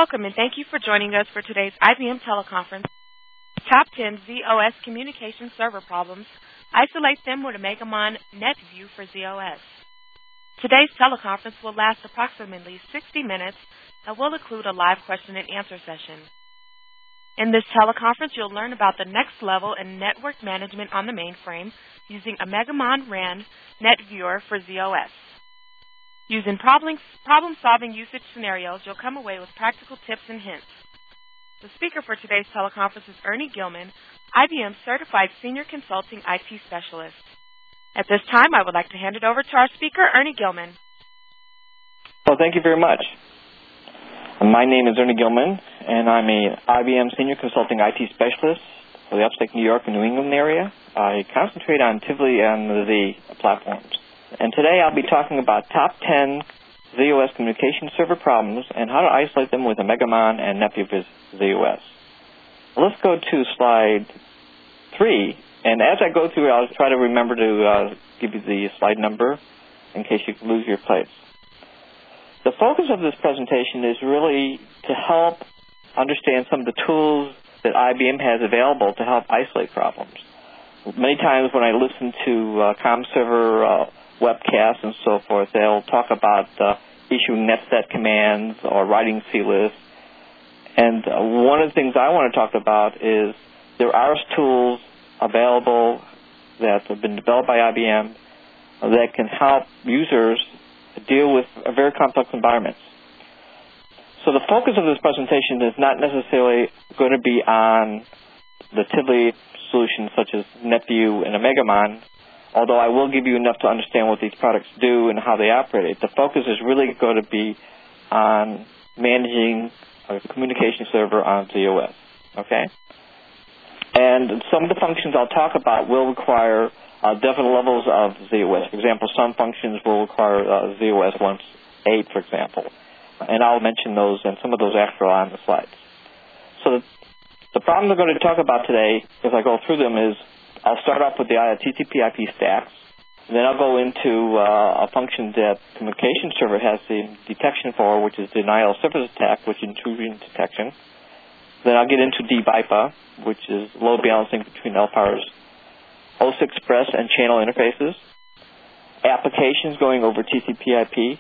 Welcome and thank you for joining us for today's IBM teleconference. Top 10 ZOS communication server problems. Isolate them with a Megamon NetView for ZOS. Today's teleconference will last approximately 60 minutes and will include a live question and answer session. In this teleconference, you'll learn about the next level in network management on the mainframe using a Megamon RAN NetViewer for ZOS. Using problem-solving usage scenarios, you'll come away with practical tips and hints. The speaker for today's teleconference is Ernie Gilman, IBM Certified Senior Consulting IT Specialist. At this time, I would like to hand it over to our speaker, Ernie Gilman. Well, thank you very much. My name is Ernie Gilman, and I'm a IBM Senior Consulting IT Specialist for the upstate New York and New England area. I concentrate on Tivoli and the platforms. And today I'll be talking about top 10 ZOS communication server problems and how to isolate them with a Megamon and NetView for ZOS. Let's go to slide 3. And as I go through, I'll try to remember to give you the slide number in case you lose your place. The focus of this presentation is really to help understand some of the tools that IBM has available to help isolate problems. Many times when I listen to ComServer webcasts and so forth, they'll talk about issuing netset commands or writing clists. And one of the things I want to talk about is there are tools available that have been developed by IBM that can help users deal with very complex environments. So the focus of this presentation is not necessarily going to be on the Tivoli solutions such as NetView and a Megamon, although I will give you enough to understand what these products do and how they operate. The focus is really going to be on managing a communication server on ZOS, okay? And some of the functions I'll talk about will require different levels of ZOS. For example, some functions will require ZOS 1.8, for example. And I'll mention those, and some of those actually are on the slides. So the problems I'm going to talk about today, as I go through them, is I'll start off with the TCP/IP stacks. Then I'll go into a function that communication server has the detection for, which is denial of service attack, which is intrusion detection. Then I'll get into DBIPA, which is load balancing between LPARs, host express and channel interfaces, applications going over TCP/IP,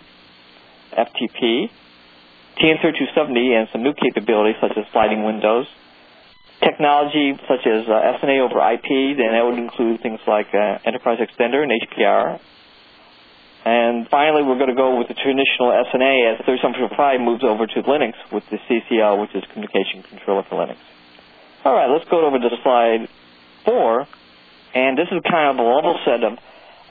FTP, TN3270 and some new capabilities such as sliding windows, technology such as SNA over IP, then that would include things like Enterprise Extender and HPR. And finally, we're going to go with the traditional SNA as 3745 moves over to Linux with the CCL, which is Communication Controller for Linux. All right, let's go over to slide 4. And this is kind of a level set of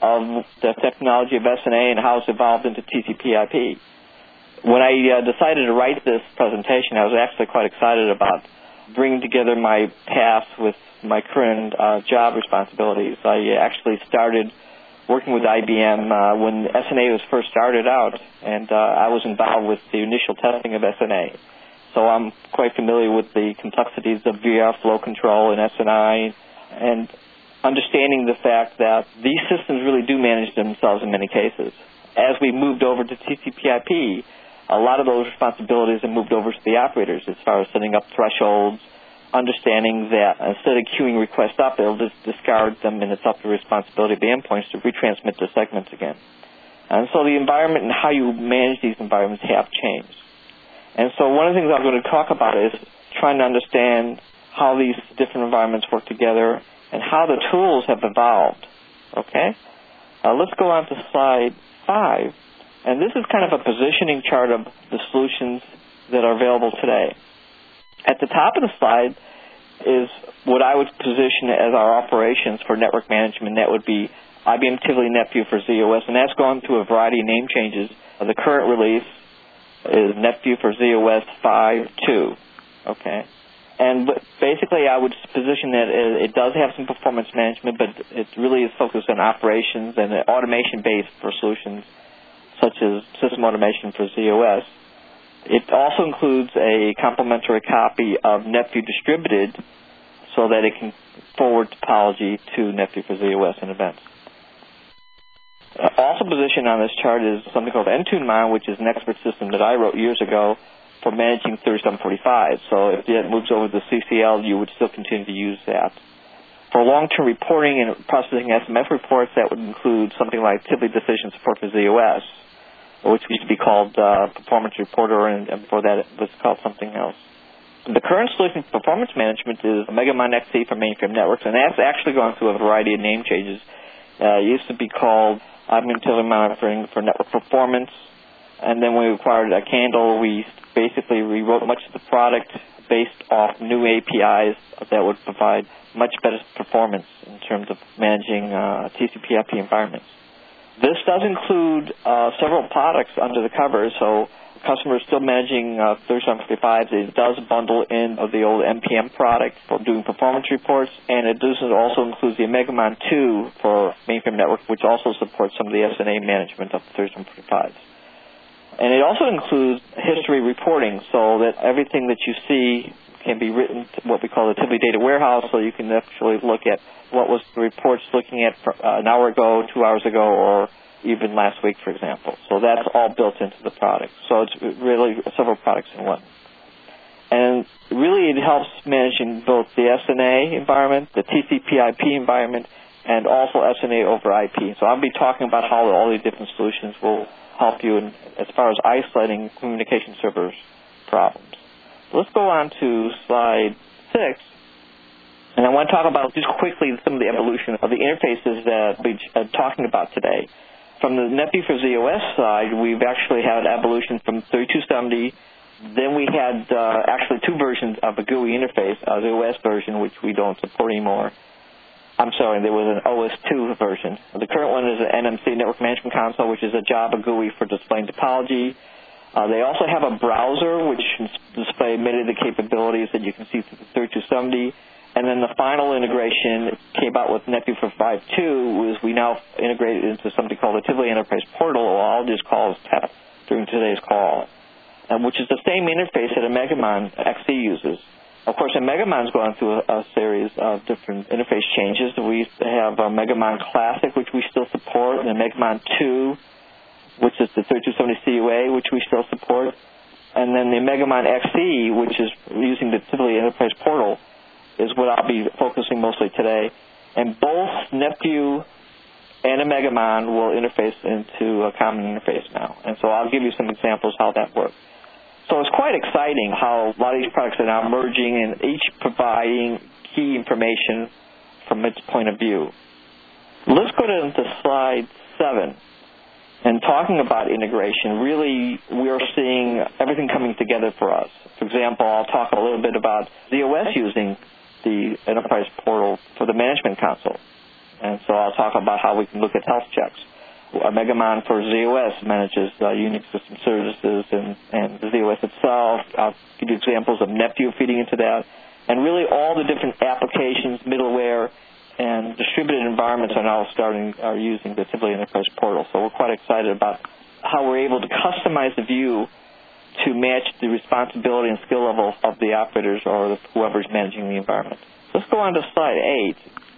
the technology of SNA and how it's evolved into TCP/IP. When I decided to write this presentation, I was actually quite excited about bringing together my past with my current job responsibilities. I actually started working with IBM when SNA was first started out, and I was involved with the initial testing of SNA. So I'm quite familiar with the complexities of VR flow control and SNI, and understanding the fact that these systems really do manage themselves in many cases. As we moved over to TCP/IP, a lot of those responsibilities have moved over to the operators as far as setting up thresholds, understanding that instead of queuing requests up, it'll just discard them, and it's up to the responsibility of the endpoints to retransmit the segments again. And so the environment and how you manage these environments have changed. And so one of the things I'm going to talk about is trying to understand how these different environments work together and how the tools have evolved. Okay? Let's go on to slide 5. And this is kind of a positioning chart of the solutions that are available today. At the top of the slide is what I would position as our operations for network management. That would be IBM Tivoli NetView for ZOS, and that's gone through a variety of name changes. The current release is NetView for ZOS 5.2. Okay? And basically, I would position that it does have some performance management, but it really is focused on operations and automation-based for solutions such as system automation for ZOS. It also includes a complementary copy of NetView Distributed so that it can forward topology to NetView for ZOS and events. Also positioned on this chart is something called NTuneMon, which is an expert system that I wrote years ago for managing 3745. So if it moves over to CCL, you would still continue to use that. For long-term reporting and processing SMF reports, that would include something like Tivoli Decision Support for ZOS, which used to be called Performance Reporter, and before that it was called something else. The current solution for performance management is Megamon XE for mainframe networks, and that's actually gone through a variety of name changes. It used to be called IBM Tivoli Monitoring for Network Performance, and then when we acquired Candle, we basically rewrote much of the product based off new APIs that would provide much better performance in terms of managing TCP/IP environments. This does include several products under the covers, so customers still managing 3755s. It does bundle in of the old MPM product for doing performance reports, and it also includes the Megamon 2 for mainframe network, which also supports some of the SNA management of 3755s. And it also includes history reporting, so that everything that you see can be written to what we call the Tivoli Data Warehouse, so you can actually look at what was the reports looking at an hour ago, 2 hours ago, or even last week, for example. So that's all built into the product. So it's really several products in one. And really it helps managing both the SNA environment, the TCP/IP environment, and also SNA over IP. So I'll be talking about how all these different solutions will help you as far as isolating communication servers problems. Let's go on to slide 6. And I want to talk about just quickly some of the evolution of the interfaces that we're talking about today. From the NetView for ZOS side, we've actually had evolution from 3270. Then we had actually two versions of a GUI interface, the OS version, which we don't support anymore. I'm sorry, there was an OS2 version. The current one is an NMC Network Management Console, which is a Java GUI for displaying topology. They also have a browser, which displays many of the capabilities that you can see through the 3270. And then the final integration came out with NetView for 5.2, was we now integrated into something called the Tivoli Enterprise Portal, or I'll just call it TEP during today's call, which is the same interface that a Megamon XE uses. Of course, a Megamon's gone through a series of different interface changes. We have a Megamon Classic, which we still support, and a Megamon 2, which is the 3270 CUA, which we still support, and then the Megamon XE, which is using the Tivoli Enterprise Portal, is what I'll be focusing mostly today. And both NetView and a Megamon will interface into a common interface now. And so I'll give you some examples how that works. So it's quite exciting how a lot of these products are now merging and each providing key information from its point of view. Let's go to slide 7. And talking about integration, really we're seeing everything coming together for us. For example, I'll talk a little bit about ZOS using the Enterprise Portal for the Management Console. And so I'll talk about how we can look at health checks. A Megamon for ZOS manages Unix system services and the ZOS itself. I'll give you examples of NetView feeding into that. And really all the different applications, middleware, and distributed environments are using the Tivoli Enterprise Portal. So we're quite excited about how we're able to customize the view to match the responsibility and skill level of the operators or whoever's managing the environment. Let's go on to slide 8.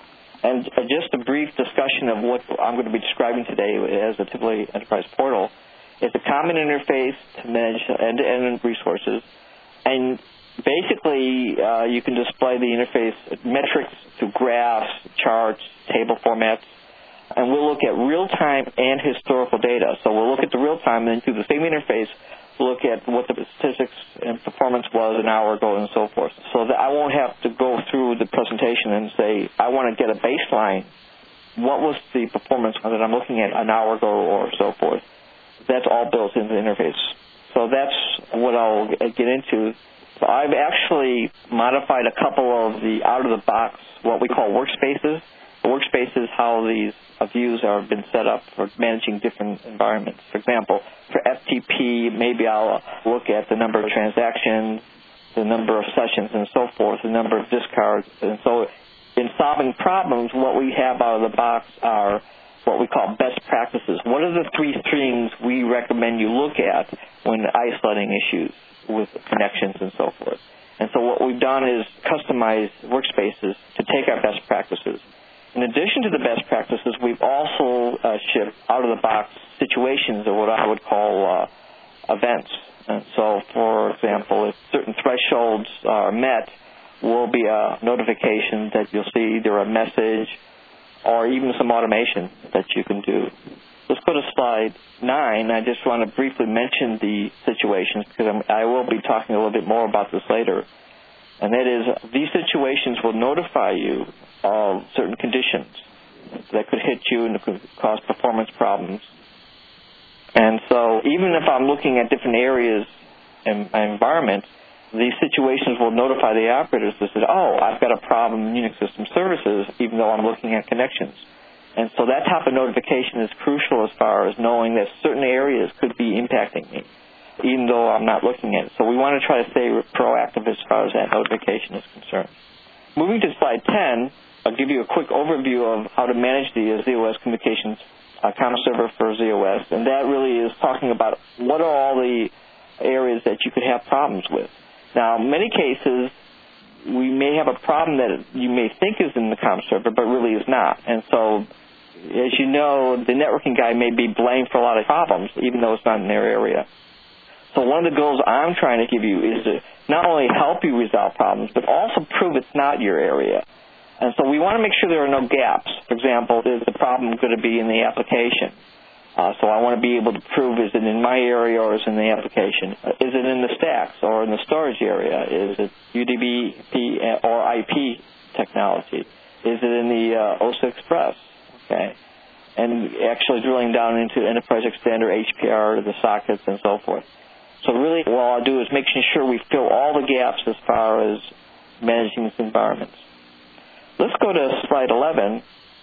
And just a brief discussion of what I'm going to be describing today as the Tivoli Enterprise Portal. It's a common interface to manage end-to-end resources. And basically, you can display the interface metrics through graphs, charts, table formats. And we'll look at real-time and historical data. So we'll look at the real-time, and then through the same interface, look at what the statistics and performance was an hour ago and so forth. So that I won't have to go through the presentation and say, I want to get a baseline. What was the performance that I'm looking at an hour ago or so forth? That's all built into the interface. So that's what I'll get into. So I've actually modified a couple of the out-of-the-box, what we call workspaces. The workspace is how these views have been set up for managing different environments. For example, for FTP, maybe I'll look at the number of transactions, the number of sessions, and so forth, the number of discards. And so in solving problems, what we have out of the box are what we call best practices. What are the 3 streams we recommend you look at when isolating issues with connections and so forth? And so what we've done is customize workspaces to take our best practices. In addition to the best practices, we've also shipped out-of-the-box situations, or what I would call events. And so, for example, if certain thresholds are met, will be a notification that you'll see either a message or even some automation that you can do. Let's go to slide 9. I just want to briefly mention the situations because I will be talking a little bit more about this later. And that is, these situations will notify you of certain conditions that could hit you and could cause performance problems. And so even if I'm looking at different areas in my environment, these situations will notify the operators that says, oh, I've got a problem in Unix system services, even though I'm looking at connections. And so that type of notification is crucial as far as knowing that certain areas could be impacting me, even though I'm not looking at it. So we want to try to stay proactive as far as that notification is concerned. Moving to slide 10, I'll give you a quick overview of how to manage the ZOS communications comm server for ZOS, and that really is talking about what are all the areas that you could have problems with. Now, in many cases, we may have a problem that you may think is in the comm server, but really is not. And so, as you know, the networking guy may be blamed for a lot of problems, even though it's not in their area. So one of the goals I'm trying to give you is to not only help you resolve problems, but also prove it's not your area. And so we want to make sure there are no gaps. For example, is the problem going to be in the application? So I want to be able to prove, is it in my area or is it in the application? Is it in the stacks or in the storage area? Is it UDP or IP technology? Is it in the OSA Express? Okay. And actually drilling down into Enterprise Extender, HPR, the sockets, and so forth. So really what I'll do is making sure we fill all the gaps as far as managing these environments. Let's go to slide 11.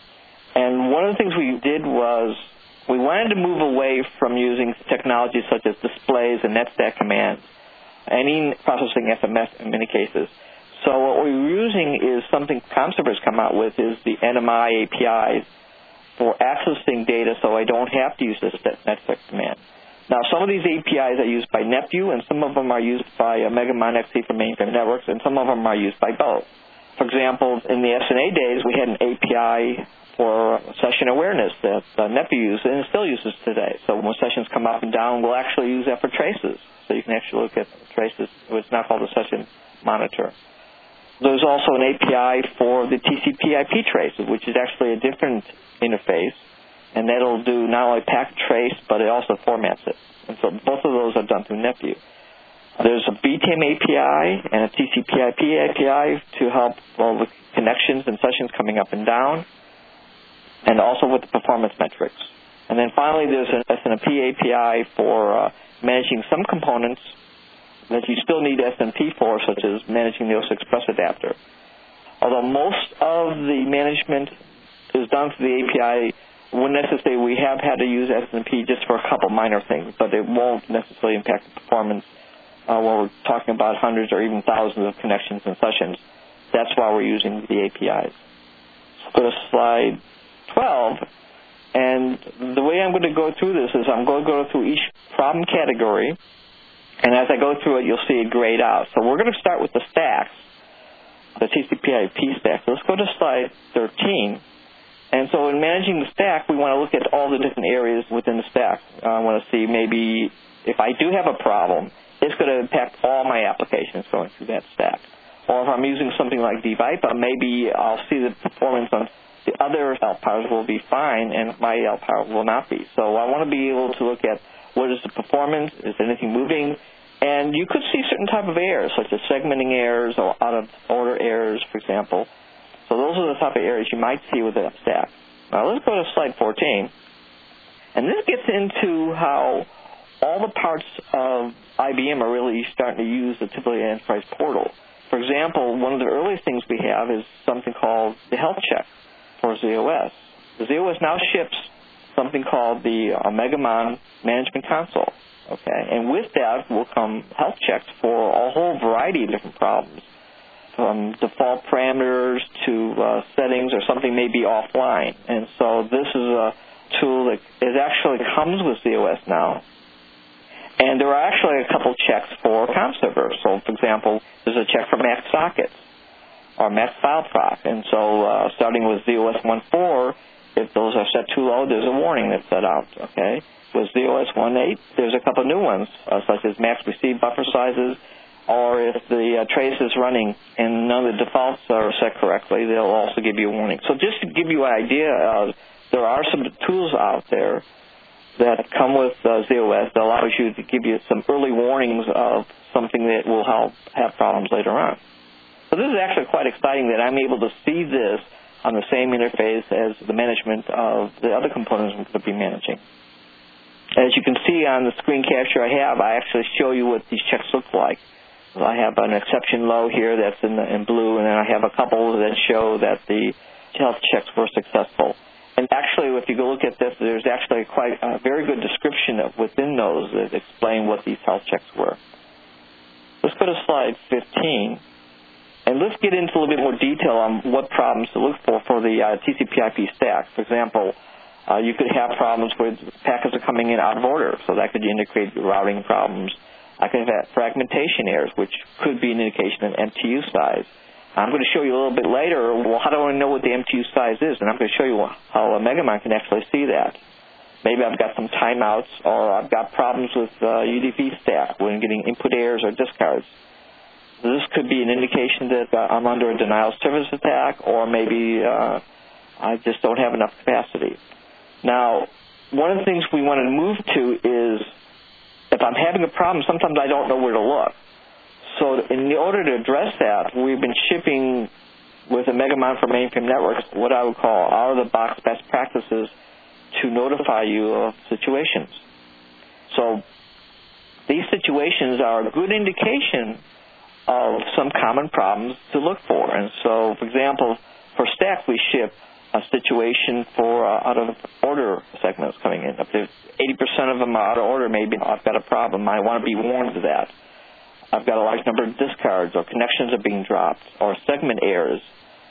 And one of the things we did was we wanted to move away from using technologies such as displays and netstack commands, any processing FMS in many cases. So what we're using is something CommServer's come out with is the NMI APIs for accessing data so I don't have to use this netstack command. Now, some of these APIs are used by NetView, and some of them are used by Megamon XC for mainframe networks, and some of them are used by both. For example, in the SNA days, we had an API for session awareness that NetView used and still uses today. So when sessions come up and down, we'll actually use that for traces. So you can actually look at traces. It's now called a session monitor. There's also an API for the TCP/IP traces, which is actually a different interface, and that'll do not only packet trace, but it also formats it. And so both of those are done through NetView. There's a BTM API and a TCP/IP API to help with connections and sessions coming up and down, and also with the performance metrics. And then finally, there's an SNMP API for managing some components that you still need SNMP for, such as managing the OSI Express adapter. Although most of the management is done through the API, wouldn't necessarily we have had to use SNMP just for a couple minor things, but it won't necessarily impact the performance when we're talking about hundreds or even thousands of connections and sessions. That's why we're using the APIs. Let's go to slide 12. And the way I'm going to go through this is I'm going to go through each problem category. And as I go through it, you'll see it grayed out. So we're going to start with the stacks, the TCP/IP stack. Let's go to slide 13. And so in managing the stack, we want to look at all the different areas within the stack. I want to see maybe if I do have a problem, it's going to impact all my applications going through that stack. Or if I'm using something like dVipa, maybe I'll see the performance on the other LPARs will be fine and my LPAR will not be. So I want to be able to look at what is the performance, is anything moving, and you could see certain type of errors, such as segmenting errors or out-of-order errors, for example. So those are the type of areas you might see with the stack. Now let's go to slide 14. And this gets into how all the parts of IBM are really starting to use the typical enterprise portal. For example, one of the earliest things we have is something called the health check for ZOS. The ZOS now ships something called the Megamon Management Console. Okay, and with that will come health checks for a whole variety of different problems, from default parameters to settings or something may be offline. And so this is a tool that actually comes with ZOS now. And there are actually a couple checks for CommServer. So, for example, there's a check for max sockets or max file proc. And so starting with ZOS 1.4, If those are set too low, there's a warning that's set out, okay? With ZOS 1.8, there's a couple new ones, such as max receive buffer sizes, or if the trace is running and none of the defaults are set correctly, they'll also give you a warning. So just to give you an idea, there are some tools out there that come with ZOS that allows you to give you some early warnings of something that will help have problems later on. So this is actually quite exciting that I'm able to see this on the same interface as the management of the other components I'm going to be managing. As you can see on the screen capture I actually show you what these checks look like. So I have an exception low here that's in blue, and then I have a couple that show that the health checks were successful. And actually, if you go look at this, there's actually quite a very good description of within those that explain what these health checks were. Let's go to slide 15, and let's get into a little bit more detail on what problems to look for the TCP/IP stack. For example, you could have problems where packets are coming in out of order, so that could indicate routing problems. I could have fragmentation errors, which could be an indication of MTU size. I'm going to show you a little bit later, well, how do I know what the MTU size is? And I'm going to show you how a Megamon can actually see that. Maybe I've got some timeouts, or I've got problems with UDP stack when getting input errors or discards. This could be an indication that I'm under a denial of service attack, or maybe I just don't have enough capacity. Now, one of the things we want to move to is if I'm having a problem, sometimes I don't know where to look. So in order to address that, we've been shipping with a Megamon for mainframe networks what I would call out-of-the-box best practices to notify you of situations. So these situations are a good indication of some common problems to look for. And so, for example, for stack, we ship a situation for out-of-order segments coming in. If 80% of them are out of order, maybe I've got a problem. I want to be warned of that. I've got a large number of discards, or connections are being dropped, or segment errors,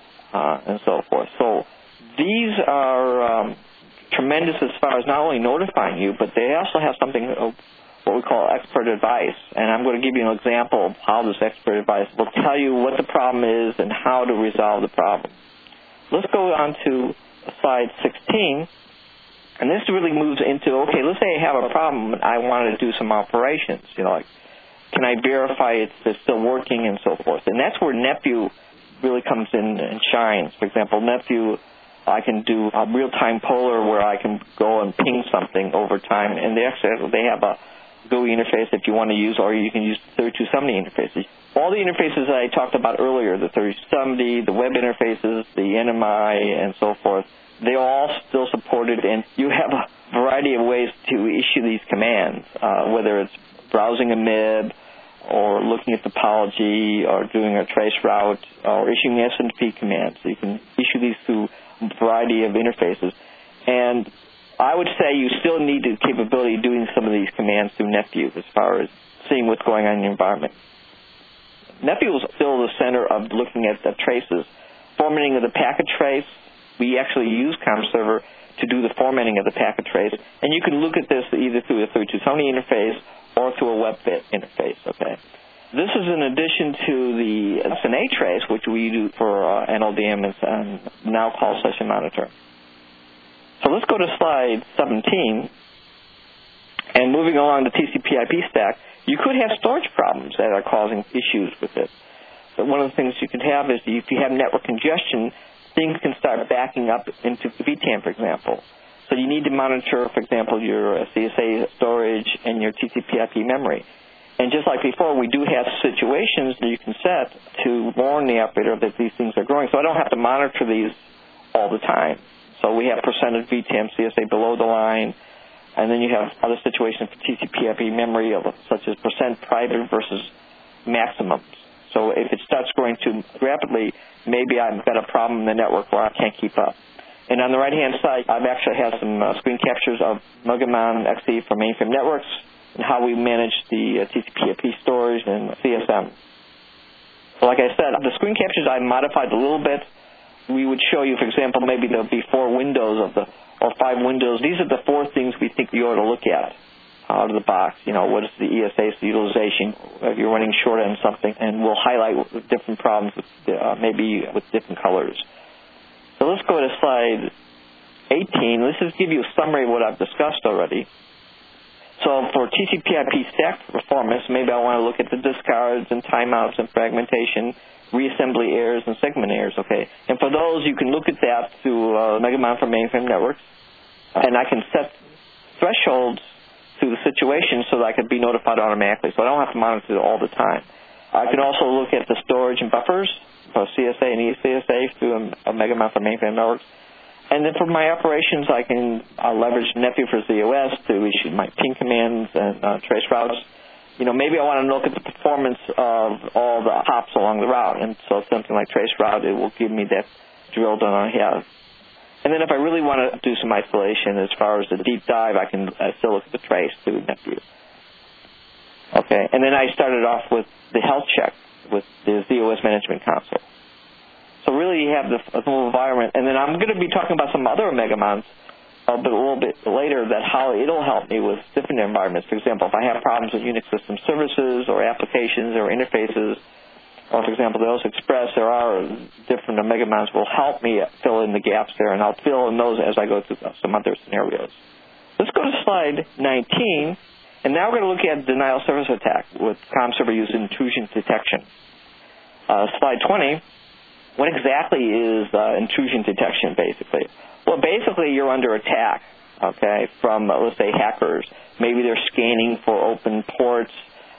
and so forth. So these are tremendous as far as not only notifying you, but they also have something what we call expert advice. And I'm going to give you an example of how this expert advice will tell you what the problem is and how to resolve the problem. Let's go on to slide 16. And this really moves into, okay, let's say I have a problem and I wanted to do some operations, like can I verify it's still working and so forth. And that's where Nepview really comes in and shines. For example, Nepview, I can do a real-time polar where I can go and ping something over time. And they have a GUI interface if you want to use, or you can use the 3270 interfaces. All the interfaces that I talked about earlier, the 3270, the web interfaces, the NMI, and so forth, they're all still supported, and you have a variety of ways to issue these commands, whether it's browsing a MIB, or looking at topology, or doing a trace route, or issuing SNP commands. So you can issue these through a variety of interfaces. And I would say you still need the capability of doing some of these commands through Nepview as far as seeing what's going on in your environment. Nepview is still the center of looking at the traces. Formatting of the packet trace, we actually use ComServer to do the formatting of the packet trace. And you can look at this either through a 3270 interface or through a WebFit interface, okay? This is in addition to the SNA trace, which we do for NLDM and now called Session Monitor. So let's go to slide 17. And moving along the TCP/IP stack, you could have storage problems that are causing issues with it. But one of the things you can have is if you have network congestion, things can start backing up into VTAM, for example. So you need to monitor, for example, your CSA storage and your TCP/IP memory. And just like before, we do have situations that you can set to warn the operator that these things are growing. So I don't have to monitor these all the time. So we have percentage VTAM CSA below the line, and then you have other situations for TCP/IP memory, such as percent private versus maximums. So if it starts growing too rapidly, maybe I've got a problem in the network where I can't keep up. And on the right-hand side, I've actually had some screen captures of Megamon XE for mainframe networks and how we manage the TCP/IP storage and CSM. So like I said, the screen captures I modified a little bit. We would show you, for example, maybe there'll be 4 windows or 5 windows. These are the 4 things we think you ought to look at out of the box. What is the ESA utilization if you're running short on something, and we'll highlight different problems with, maybe with different colors. So let's go to slide 18, let's just give you a summary of what I've discussed already. So for TCP/IP stack performance, maybe I want to look at the discards and timeouts and fragmentation, reassembly errors and segment errors, okay? And for those, you can look at that through Megamon for mainframe networks, and I can set thresholds to the situation so that I can be notified automatically, so I don't have to monitor it all the time. I can also look at the storage and buffers for CSA and eCSA through a Megamon for mainframe networks. And then for my operations, I can leverage NetView for ZOS to issue my ping commands and trace routes. You know, maybe I want to look at the performance of all the hops along the route. And so something like trace route, it will give me that drill down I have. And then if I really want to do some isolation as far as the deep dive, I can still look at the trace through NetView. Okay, and then I started off with the health check with the ZOS Management Console. So really you have the whole environment. And then I'm going to be talking about some other Megamons a little bit later, that how it'll help me with different environments. For example, if I have problems with Unix system services or applications or interfaces, or for example, the OS Express, there are different Megamons will help me fill in the gaps there, and I'll fill in those as I go through some other scenarios. Let's go to slide 19, and now we're going to look at denial of service attack with ComServer using intrusion detection. Slide 20. What exactly is intrusion detection, basically? Well, basically, you're under attack, okay, from, let's say, hackers. Maybe they're scanning for open ports.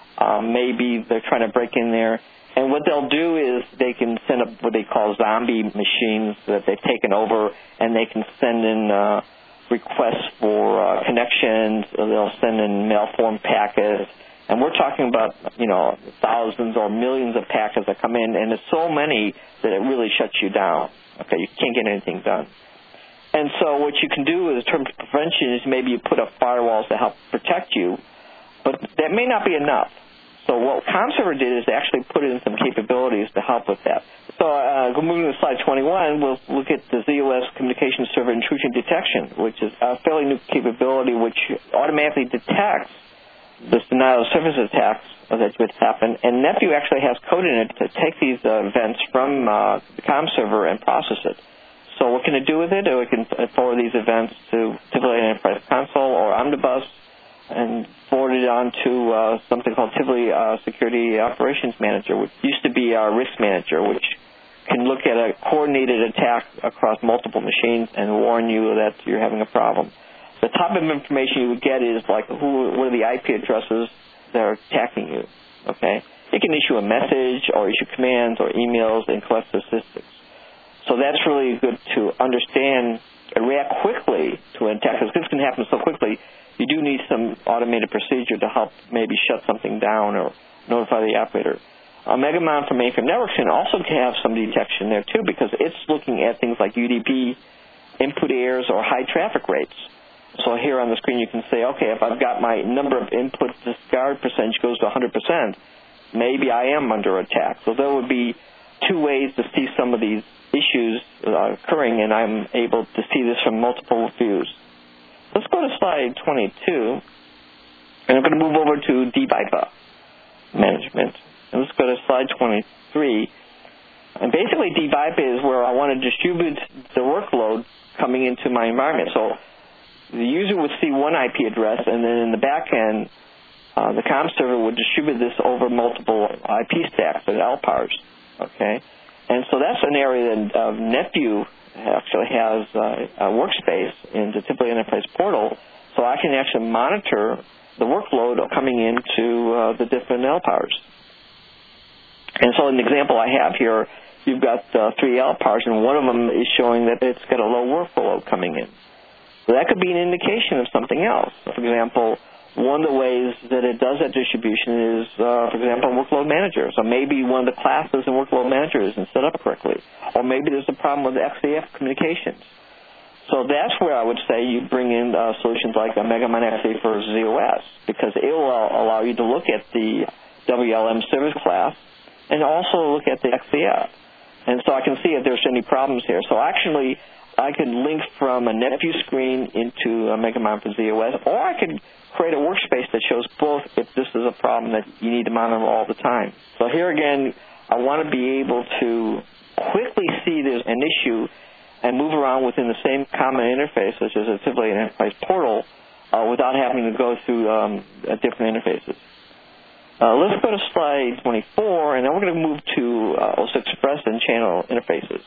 Maybe they're trying to break in there. And what they'll do is they can send up what they call zombie machines that they've taken over, and they can send in requests for connections. They'll send in mail-form packets. And we're talking about, you know, thousands or millions of packets that come in, and it's so many that it really shuts you down. Okay, you can't get anything done. And so what you can do in terms of prevention is maybe you put up firewalls to help protect you, but that may not be enough. So what ComServer did is actually put in some capabilities to help with that. So moving to slide 21, we'll look at the ZOS Communication Server Intrusion Detection, which is a fairly new capability which automatically detects this denial of service attacks that would happen. And NetView actually has code in it to take these events from the ComServer and process it. So what can it do with it? It can forward these events to Tivoli Enterprise Console or Omnibus and forward it on to something called Tivoli Security Operations Manager, which used to be our Risk Manager, which can look at a coordinated attack across multiple machines and warn you that you're having a problem. The type of information you would get is like what are the IP addresses that are attacking you, okay? It can issue a message or issue commands or emails and collect statistics. So that's really good to understand and react quickly to an attack. Because this can happen so quickly, you do need some automated procedure to help maybe shut something down or notify the operator. Megamon for mainframe networks can also have some detection there too, because it's looking at things like UDP, input errors, or high traffic rates. So here on the screen you can say, okay, if I've got my number of input discard percentage goes to 100%, maybe I am under attack. So there would be two ways to see some of these issues occurring, and I'm able to see this from multiple views. Let's go to slide 22, and I'm going to move over to DBIPA management. And let's go to slide 23. And basically, DBIPA is where I want to distribute the workload coming into my environment. So the user would see one IP address, and then in the back end, the ComServer would distribute this over multiple IP stacks and LPARs, okay? And so that's an area that NetView actually has a workspace in the Tivoli Enterprise portal, so I can actually monitor the workload coming into the different LPARs. And so in the example I have here, you've got 3 LPARs, and one of them is showing that it's got a low workload coming in. So that could be an indication of something else. For example, one of the ways that it does that distribution is, for example, Workload Manager. So maybe one of the classes in Workload Manager isn't set up correctly. Or maybe there's a problem with XAF communications. So that's where I would say you bring in solutions like a Megamon XA for ZOS, because it will allow you to look at the WLM service class and also look at the XAF. And so I can see if there's any problems here. So actually, I can link from a NetView screen into a Megamon for ZOS, or I can create a workspace that shows both if this is a problem that you need to monitor all the time. So here again, I want to be able to quickly see there's an issue and move around within the same common interface, such as a typically an enterprise portal, without having to go through different interfaces. Let's go to slide 24, and then we're going to move to OS Express and channel interfaces.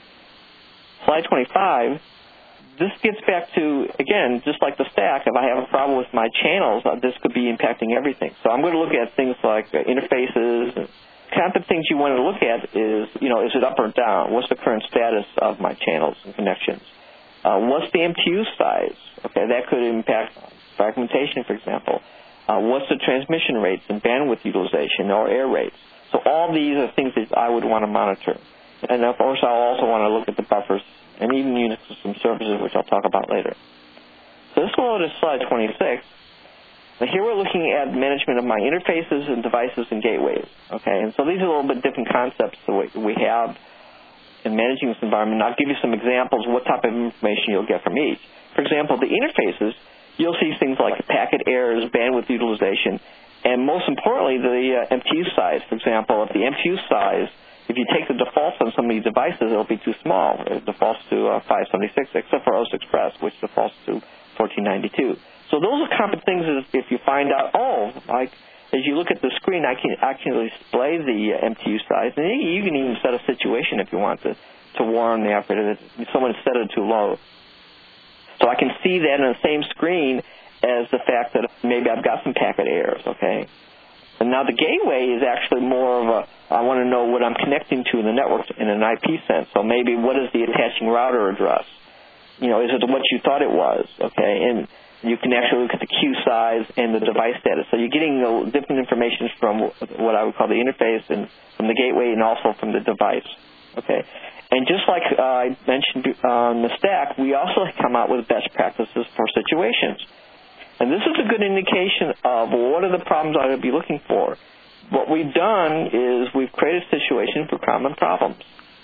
Slide 25, this gets back to, again, just like the stack, if I have a problem with my channels, this could be impacting everything. So I'm going to look at things like interfaces. The kind of things you want to look at is, is it up or down? What's the current status of my channels and connections? What's the MTU size? Okay, that could impact fragmentation, for example. What's the transmission rates and bandwidth utilization or error rates? So all these are things that I would want to monitor. And, of course, I'll also want to look at the buffers and even Unix system services, which I'll talk about later. So let's go to slide 26. Now, here we're looking at management of my interfaces and devices and gateways. Okay, and so these are a little bit different concepts that we have in managing this environment. I'll give you some examples of what type of information you'll get from each. For example, the interfaces, you'll see things like packet errors, bandwidth utilization, and most importantly, the MTU size. For example, if the MTU size, if you take the defaults on some of these devices, it'll be too small. It defaults to 576, except for OS Express, which defaults to 1492. So those are common things if you find out, as you look at the screen, I can actually display the MTU size. And you can even set a situation if you want to warn the operator that someone set it too low. So I can see that on the same screen as the fact that maybe I've got some packet errors, okay? And now the gateway is actually more of I want to know what I'm connecting to in the network in an IP sense. So maybe what is the attaching router address? Is it what you thought it was, okay? And you can actually look at the queue size and the device status. So you're getting different information from what I would call the interface and from the gateway and also from the device, okay? And just like I mentioned on the stack, we also come out with best practices for situations. And this is a good indication of what are the problems I would be looking for. What we've done is we've created situations for common problems.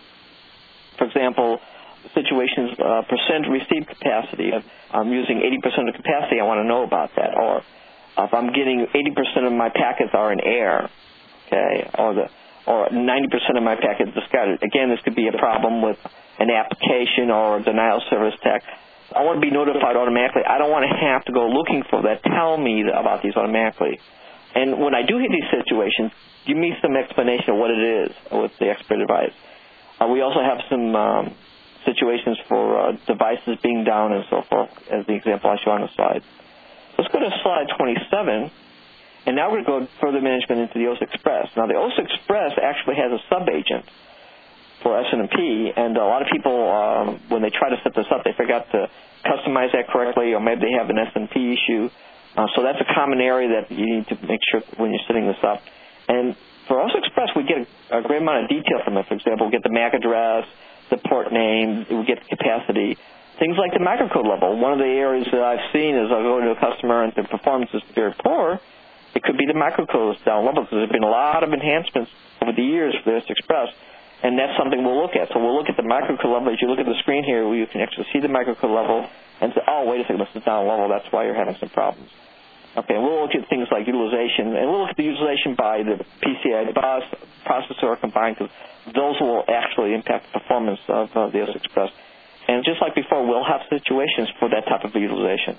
For example, situations, percent receive capacity. If I'm using 80% of the capacity, I want to know about that. Or if I'm getting 80% of my packets are in error, okay, or 90% of my packets discarded. Again, this could be a problem with an application or a denial service tech. I want to be notified automatically. I don't want to have to go looking for that. Tell me about these automatically. And when I do hit these situations, give me some explanation of what it is with the expert advice. We also have some situations for devices being down and so forth, as the example I show on the slide. Let's go to slide 27. And now we're going to go further management into the OS Express. Now, the OS Express actually has a sub-agent for SNMP, and a lot of people, when they try to set this up, they forgot to customize that correctly, or maybe they have an SNMP issue. So that's a common area that you need to make sure when you're setting this up. And for OS Express, we get a great amount of detail from it. For example, we get the MAC address, the port name, we get the capacity, things like the microcode level. One of the areas that I've seen is I'll go into a customer and the performance is very poor. It could be the microcodes down level because there have been a lot of enhancements over the years for OS Express. And that's something we'll look at. So we'll look at the microcode level. As you look at the screen here, you can actually see the microcode level and say, oh, wait a second, this is down level. That's why you're having some problems. Okay, and we'll look at things like utilization. And we'll look at the utilization by the PCI bus, processor combined, because those will actually impact the performance of the OS Express. And just like before, we'll have situations for that type of utilization.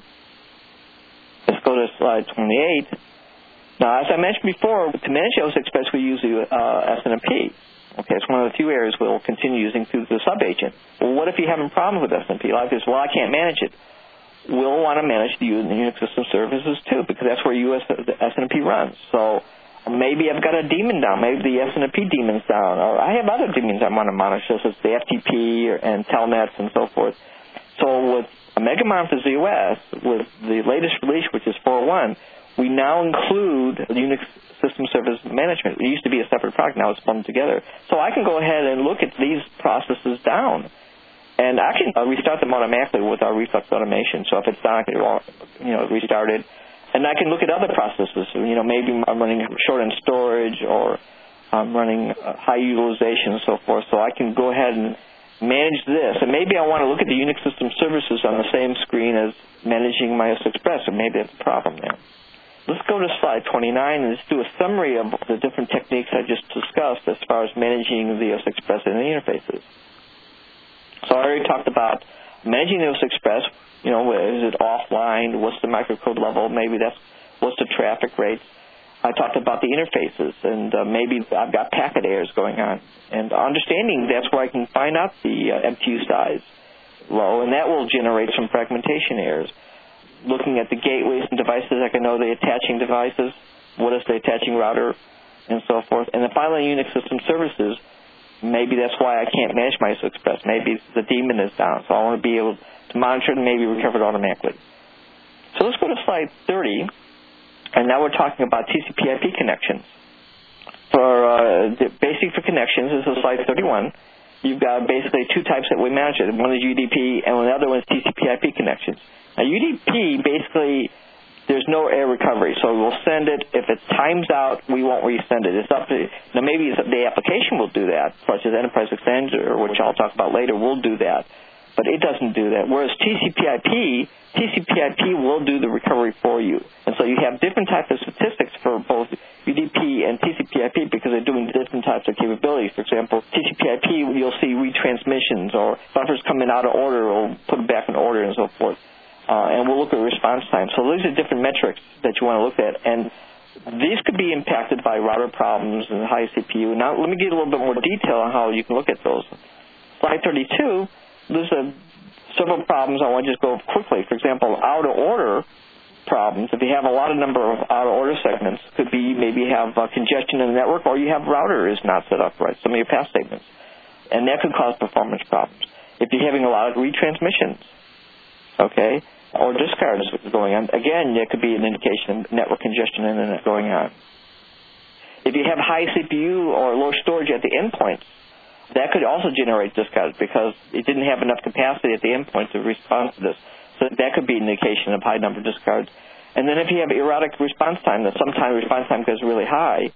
Let's go to slide 28. Now, as I mentioned before, to manage OS Express, we use the SNMP. Okay, it's one of the few areas we'll continue using through the sub-agent. Well, what if you're having problems with SNMP? Like this, well, I can't manage it. We'll want to manage the Unix system services, too, because that's where the SNMP runs. So maybe I've got a daemon down. Maybe the SNMP daemon's down. Or I have other daemons I want to monitor, such as the FTP and telnets and so forth. So with Megamon for ZOS, with the latest release, which is 4.1, we now include Unix System Service Management. It used to be a separate product. Now it's bundled together. So I can go ahead and look at these processes down. And I can restart them automatically with our reflex automation. So if it's down, I can restart it. And I can look at other processes. Maybe I'm running short-end storage or I'm running high utilization and so forth. So I can go ahead and manage this. And maybe I want to look at the Unix System Services on the same screen as managing my OS Express, and maybe that's a problem there. Let's go to slide 29 and let's do a summary of the different techniques I just discussed as far as managing the OS Express and the interfaces. So I already talked about managing those express. Is it offline? What's the microcode level? Maybe what's the traffic rates? I talked about the interfaces, and maybe I've got packet errors going on. And understanding that's where I can find out the MTU size low, and that will generate some fragmentation errors. Looking at the gateways and devices, I can know the attaching devices, what is the attaching router, and so forth. And then finally, Unix system services, maybe that's why I can't manage my Express. Maybe the daemon is down, so I want to be able to monitor it and maybe recover it automatically. So let's go to slide 30, and now we're talking about TCP/IP connections. For basic for connections, this is slide 31. You've got basically two types that we manage it. One is UDP, and the other one is TCP/IP connections. Now, UDP, basically, there's no error recovery, so we'll send it. If it times out, we won't resend it. It's up to, now maybe the application will do that, such as Enterprise Extender, which I'll talk about later, will do that, but it doesn't do that. Whereas TCP/IP will do the recovery for you. And so you have different types of statistics for both UDP and TCP/IP because they're doing different types of capabilities. For example, TCP/IP, you'll see retransmissions, or buffers come in out of order, or put them back in order, and so forth. And we'll look at response time. So these are different metrics that you want to look at. And these could be impacted by router problems and high CPU. Now, let me give you a little bit more detail on how you can look at those. Slide 32, there's several problems I want to just go quickly. For example, out-of-order problems. If you have a lot of number of out-of-order segments, could be maybe you have congestion in the network, or you have router is not set up right, some of your path statements. And that could cause performance problems. If you're having a lot of retransmissions, okay, or discards going on, again, there could be an indication of network congestion in the net going on. If you have high CPU or low storage at the endpoints, that could also generate discards because it didn't have enough capacity at the endpoint to respond to this. So that could be an indication of high number of discards. And then if you have erratic response time, that sometimes response time goes really high,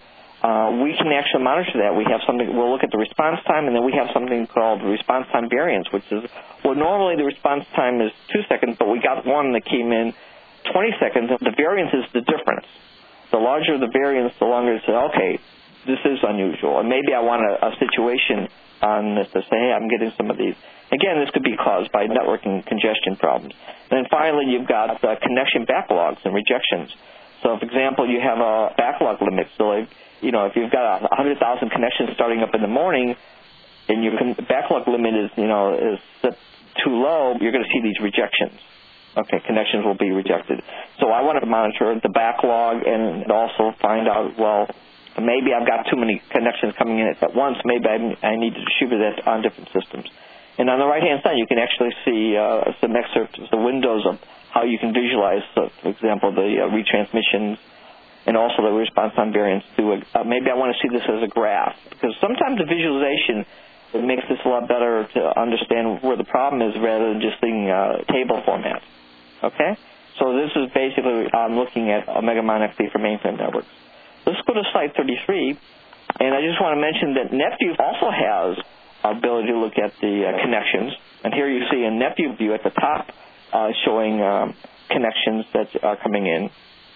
we can actually monitor that. We have something, we'll look at the response time, and then we have something called response time variance, which is, well, normally the response time is 2 seconds, but we got one that came in 20 seconds. The variance is the difference. The larger the variance, the longer it's, okay, this is unusual. And maybe I want a situation on this to say, hey, I'm getting some of these. Again, this could be caused by networking congestion problems. And then finally, you've got connection backlogs and rejections. So, for example, you have a backlog limit. So, if you've got 100,000 connections starting up in the morning, and your backlog limit is set too low, you're going to see these rejections. Okay, connections will be rejected. So I want to monitor the backlog and also find out, well, maybe I've got too many connections coming in at once. Maybe I need to distribute that on different systems. And on the right-hand side, you can actually see some excerpts of the windows of how you can visualize, for example, the retransmissions and also the response time variance. Maybe I want to see this as a graph, because sometimes the visualization makes this a lot better to understand where the problem is rather than just seeing table format. Okay? So this is basically looking at OmegaMon XP for mainframe networks. Let's go to slide 33, and I just want to mention that NetView also has the ability to look at the connections. And here you see a NetView view at the top showing connections that are coming in.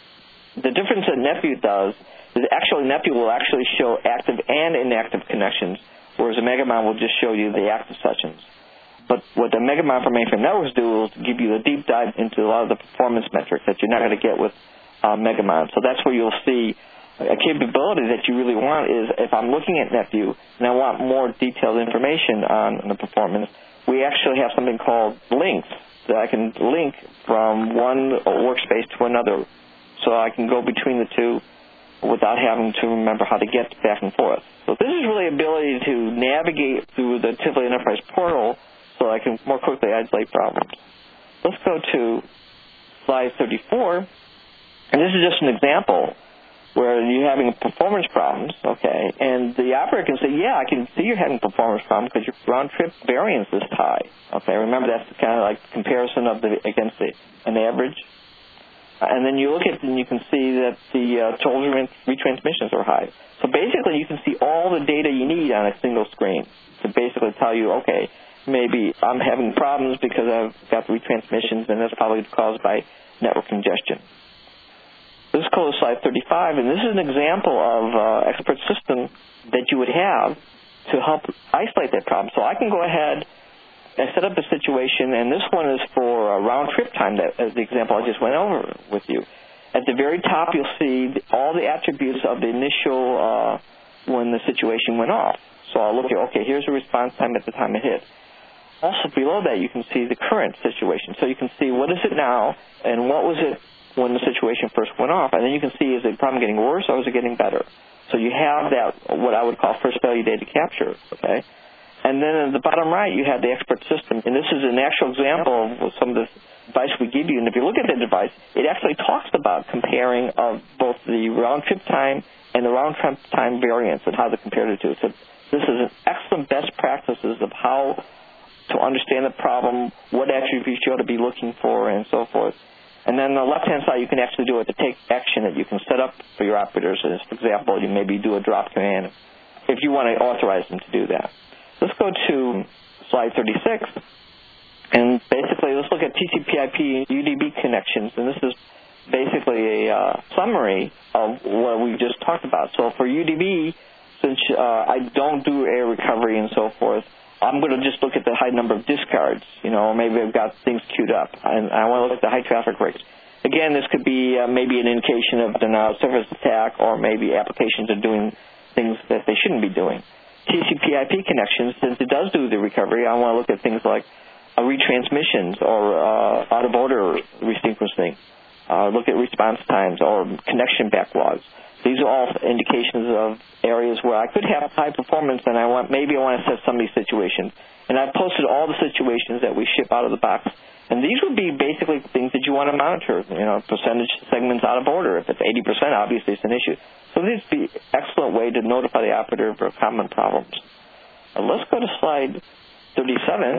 The difference that NetView does is actually NetView will actually show active and inactive connections, whereas OmegaMon will just show you the active sessions. But what the OmegaMon for mainframe networks do is give you a deep dive into a lot of the performance metrics that you're not going to get with OmegaMon. So that's where you'll see a capability that you really want is if I'm looking at NetView and I want more detailed information on the performance, we actually have something called links that I can link from one workspace to another. So I can go between the two without having to remember how to get back and forth. So this is really ability to navigate through the Tivoli Enterprise portal so I can more quickly isolate problems. Let's go to slide 34. And this is just an example where you're having performance problems, okay, and the operator can say, yeah, I can see you're having performance problems because your round-trip variance is high. Okay, remember that's kind of like comparison of against an average. And then you look at it and you can see that the total retransmissions are high. So basically you can see all the data you need on a single screen to basically tell you, okay, maybe I'm having problems because I've got retransmissions, and that's probably caused by network congestion. Let's go to slide 35, and this is an example of expert system that you would have to help isolate that problem. So I can go ahead I set up a situation, and this one is for round trip time, that, as the example I just went over with you. At the very top, you'll see all the attributes of the initial when the situation went off. So I'll look at, okay, here's the response time at the time it hit. Also below that, you can see the current situation. So you can see what is it now, and what was it when the situation first went off. And then you can see, is the problem getting worse or is it getting better? So you have that, what I would call first value data capture, okay? And then at the bottom right, you have the expert system. And this is an actual example of some of the advice we give you. And if you look at the device, it actually talks about comparing of both the round-trip time and the round-trip time variance and how they compare the two. So this is an excellent best practices of how to understand the problem, what attributes you ought to be looking for, and so forth. And then on the left-hand side, you can actually do it to take action that you can set up for your operators. As, for example, you maybe do a drop command if you want to authorize them to do that. Let's go to slide 36. And basically, let's look at TCP/IP UDP connections. And this is basically a summary of what we just talked about. So for UDP, since I don't do error recovery and so forth, I'm going to just look at the high number of discards, or maybe I've got things queued up, and I want to look at the high traffic rates. Again, this could be maybe an indication of denial of service attack, or maybe applications are doing things that they shouldn't be doing. TCP/IP connections, since it does do the recovery, I want to look at things like retransmissions or out-of-order resequencing, look at response times or connection backlogs. These are all indications of areas where I could have high performance, and maybe I want to set some of these situations. And I've posted all the situations that we ship out of the box. And these would be basically things that you want to monitor, percentage segments out of order. If it's 80%, obviously it's an issue. So these would be an excellent way to notify the operator of common problems. Let's go to slide 37.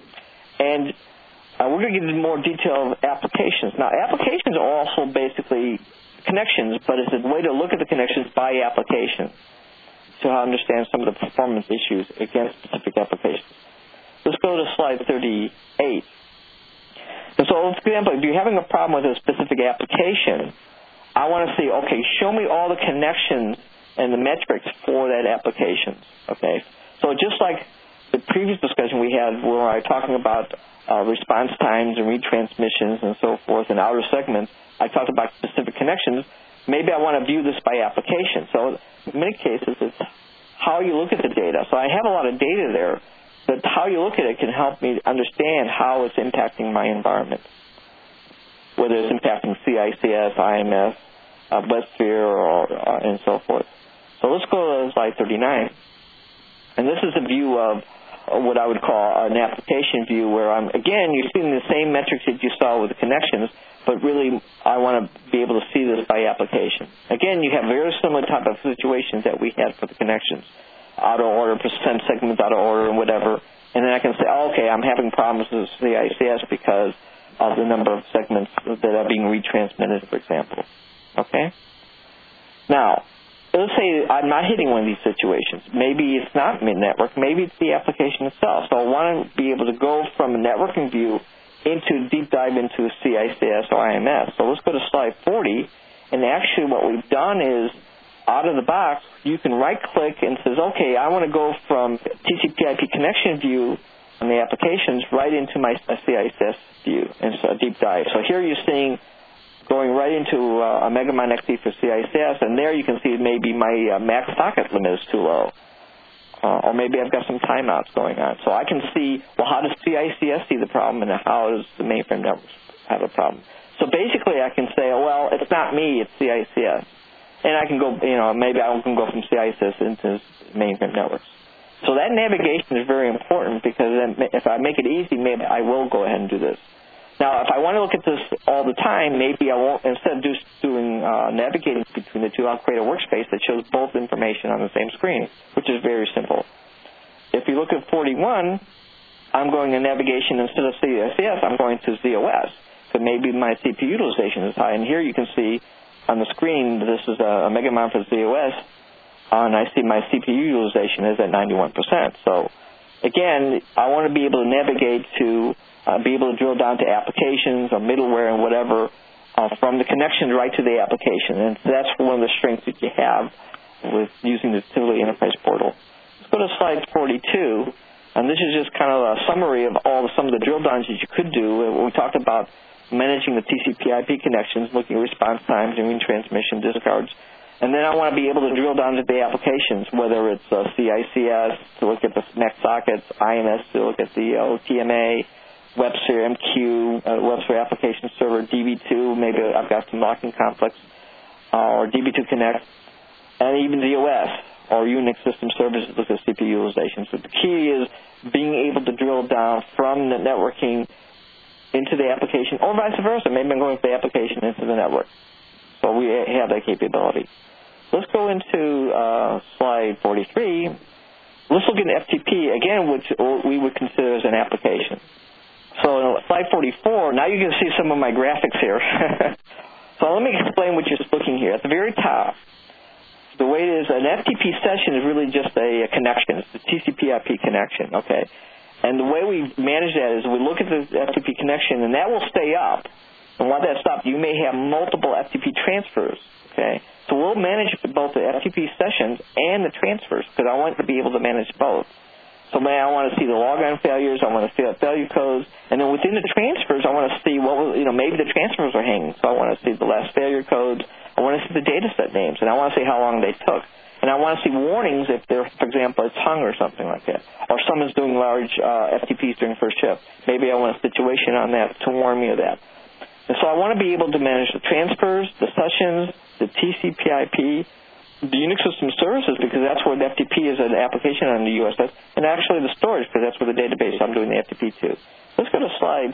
And we're going to give you more detailed applications. Now, applications are also basically connections, but it's a way to look at the connections by application to understand some of the performance issues against specific applications. Let's go to slide 38. And so, for example, if you're having a problem with a specific application, I want to see, okay, show me all the connections and the metrics for that application. Okay, so just like the previous discussion we had where I was talking about response times and retransmissions and so forth and outer segments, I talked about specific connections. Maybe I want to view this by application. So in many cases, it's how you look at the data. So I have a lot of data there, but how you look at it can help me understand how it's impacting my environment, whether it's impacting CICS, IMS, WebSphere, and so forth. So let's go to slide 39. And this is a view of what I would call an application view where you're seeing the same metrics that you saw with the connections, but really I want to be able to see this by application. Again, you have very similar type of situations that we had for the connections. Out of order, percent segments out of order, and whatever. And then I can say, okay, I'm having problems with the ICS because of the number of segments that are being retransmitted, for example. Okay? Now, let's say I'm not hitting one of these situations. Maybe it's not mid-network. Maybe it's the application itself. So I want to be able to go from a networking view into deep dive into CICS or IMS. So let's go to slide 40. And actually what we've done is, out of the box, you can right-click and says, okay, I want to go from TCP/IP connection view on the applications right into my CICS view. And so a deep dive. So here you're seeing going right into a Megamon XD for CICS, and there you can see maybe my max socket limit is too low. Or maybe I've got some timeouts going on. So I can see, well, how does CICS see the problem, and how does the mainframe networks have a problem? So basically I can say, well, it's not me, it's CICS. And I can go, maybe I can go from CICS into mainframe networks. So that navigation is very important because then if I make it easy, maybe I will go ahead and do this. Now, if I want to look at this all the time, maybe I won't, instead of doing navigating between the two, I'll create a workspace that shows both information on the same screen, which is very simple. If you look at 41, I'm going to navigation instead of CICS, I'm going to ZOS. So maybe my CPU utilization is high. And here you can see on the screen, this is a Megamon for ZOS, and I see my CPU utilization is at 91%. So, again, I want to be able to navigate to be able to drill down to applications or middleware and whatever from the connection right to the application. And that's one of the strengths that you have with using the Tivoli Enterprise Portal. Let's go to slide 42. And this is just kind of a summary of some of the drill downs that you could do. We talked about managing the TCP/IP connections, looking at response times, doing transmission discards. And then I want to be able to drill down to the applications, whether it's CICS to look at the next sockets, IMS to look at the OTMA, Webster MQ, Webster Application Server, DB2, maybe I've got some locking complex, or DB2 Connect, and even DOS, or Unix system services, look at CPU utilization. So the key is being able to drill down from the networking into the application, or vice versa. Maybe I'm going from the application into the network. So we have that capability. Let's go into slide 43. Let's look at FTP, again, which we would consider as an application. So in slide 44, now you can see some of my graphics here. So let me explain what you're looking here. At the very top, the way it is, an FTP session is really just a connection. It's a TCP/IP connection, okay? And the way we manage that is we look at the FTP connection, and that will stay up. And while that's up, you may have multiple FTP transfers, okay? So we'll manage both the FTP sessions and the transfers because I want to be able to manage both. So I want to see the logon failures, I want to see the failure codes, and then within the transfers, I want to see what was, maybe the transfers are hanging. So I want to see the last failure codes, I want to see the data set names, and I want to see how long they took. And I want to see warnings if they're, for example, it's hung or something like that. Or someone's doing large FTPs during first shift. Maybe I want a situation on that to warn me of that. And so I want to be able to manage the transfers, the sessions, the TCP/IP, the Unix system services, because that's where the FTP is an application on the USS, and actually the storage, because that's where the database I'm doing the FTP to. Let's go to slide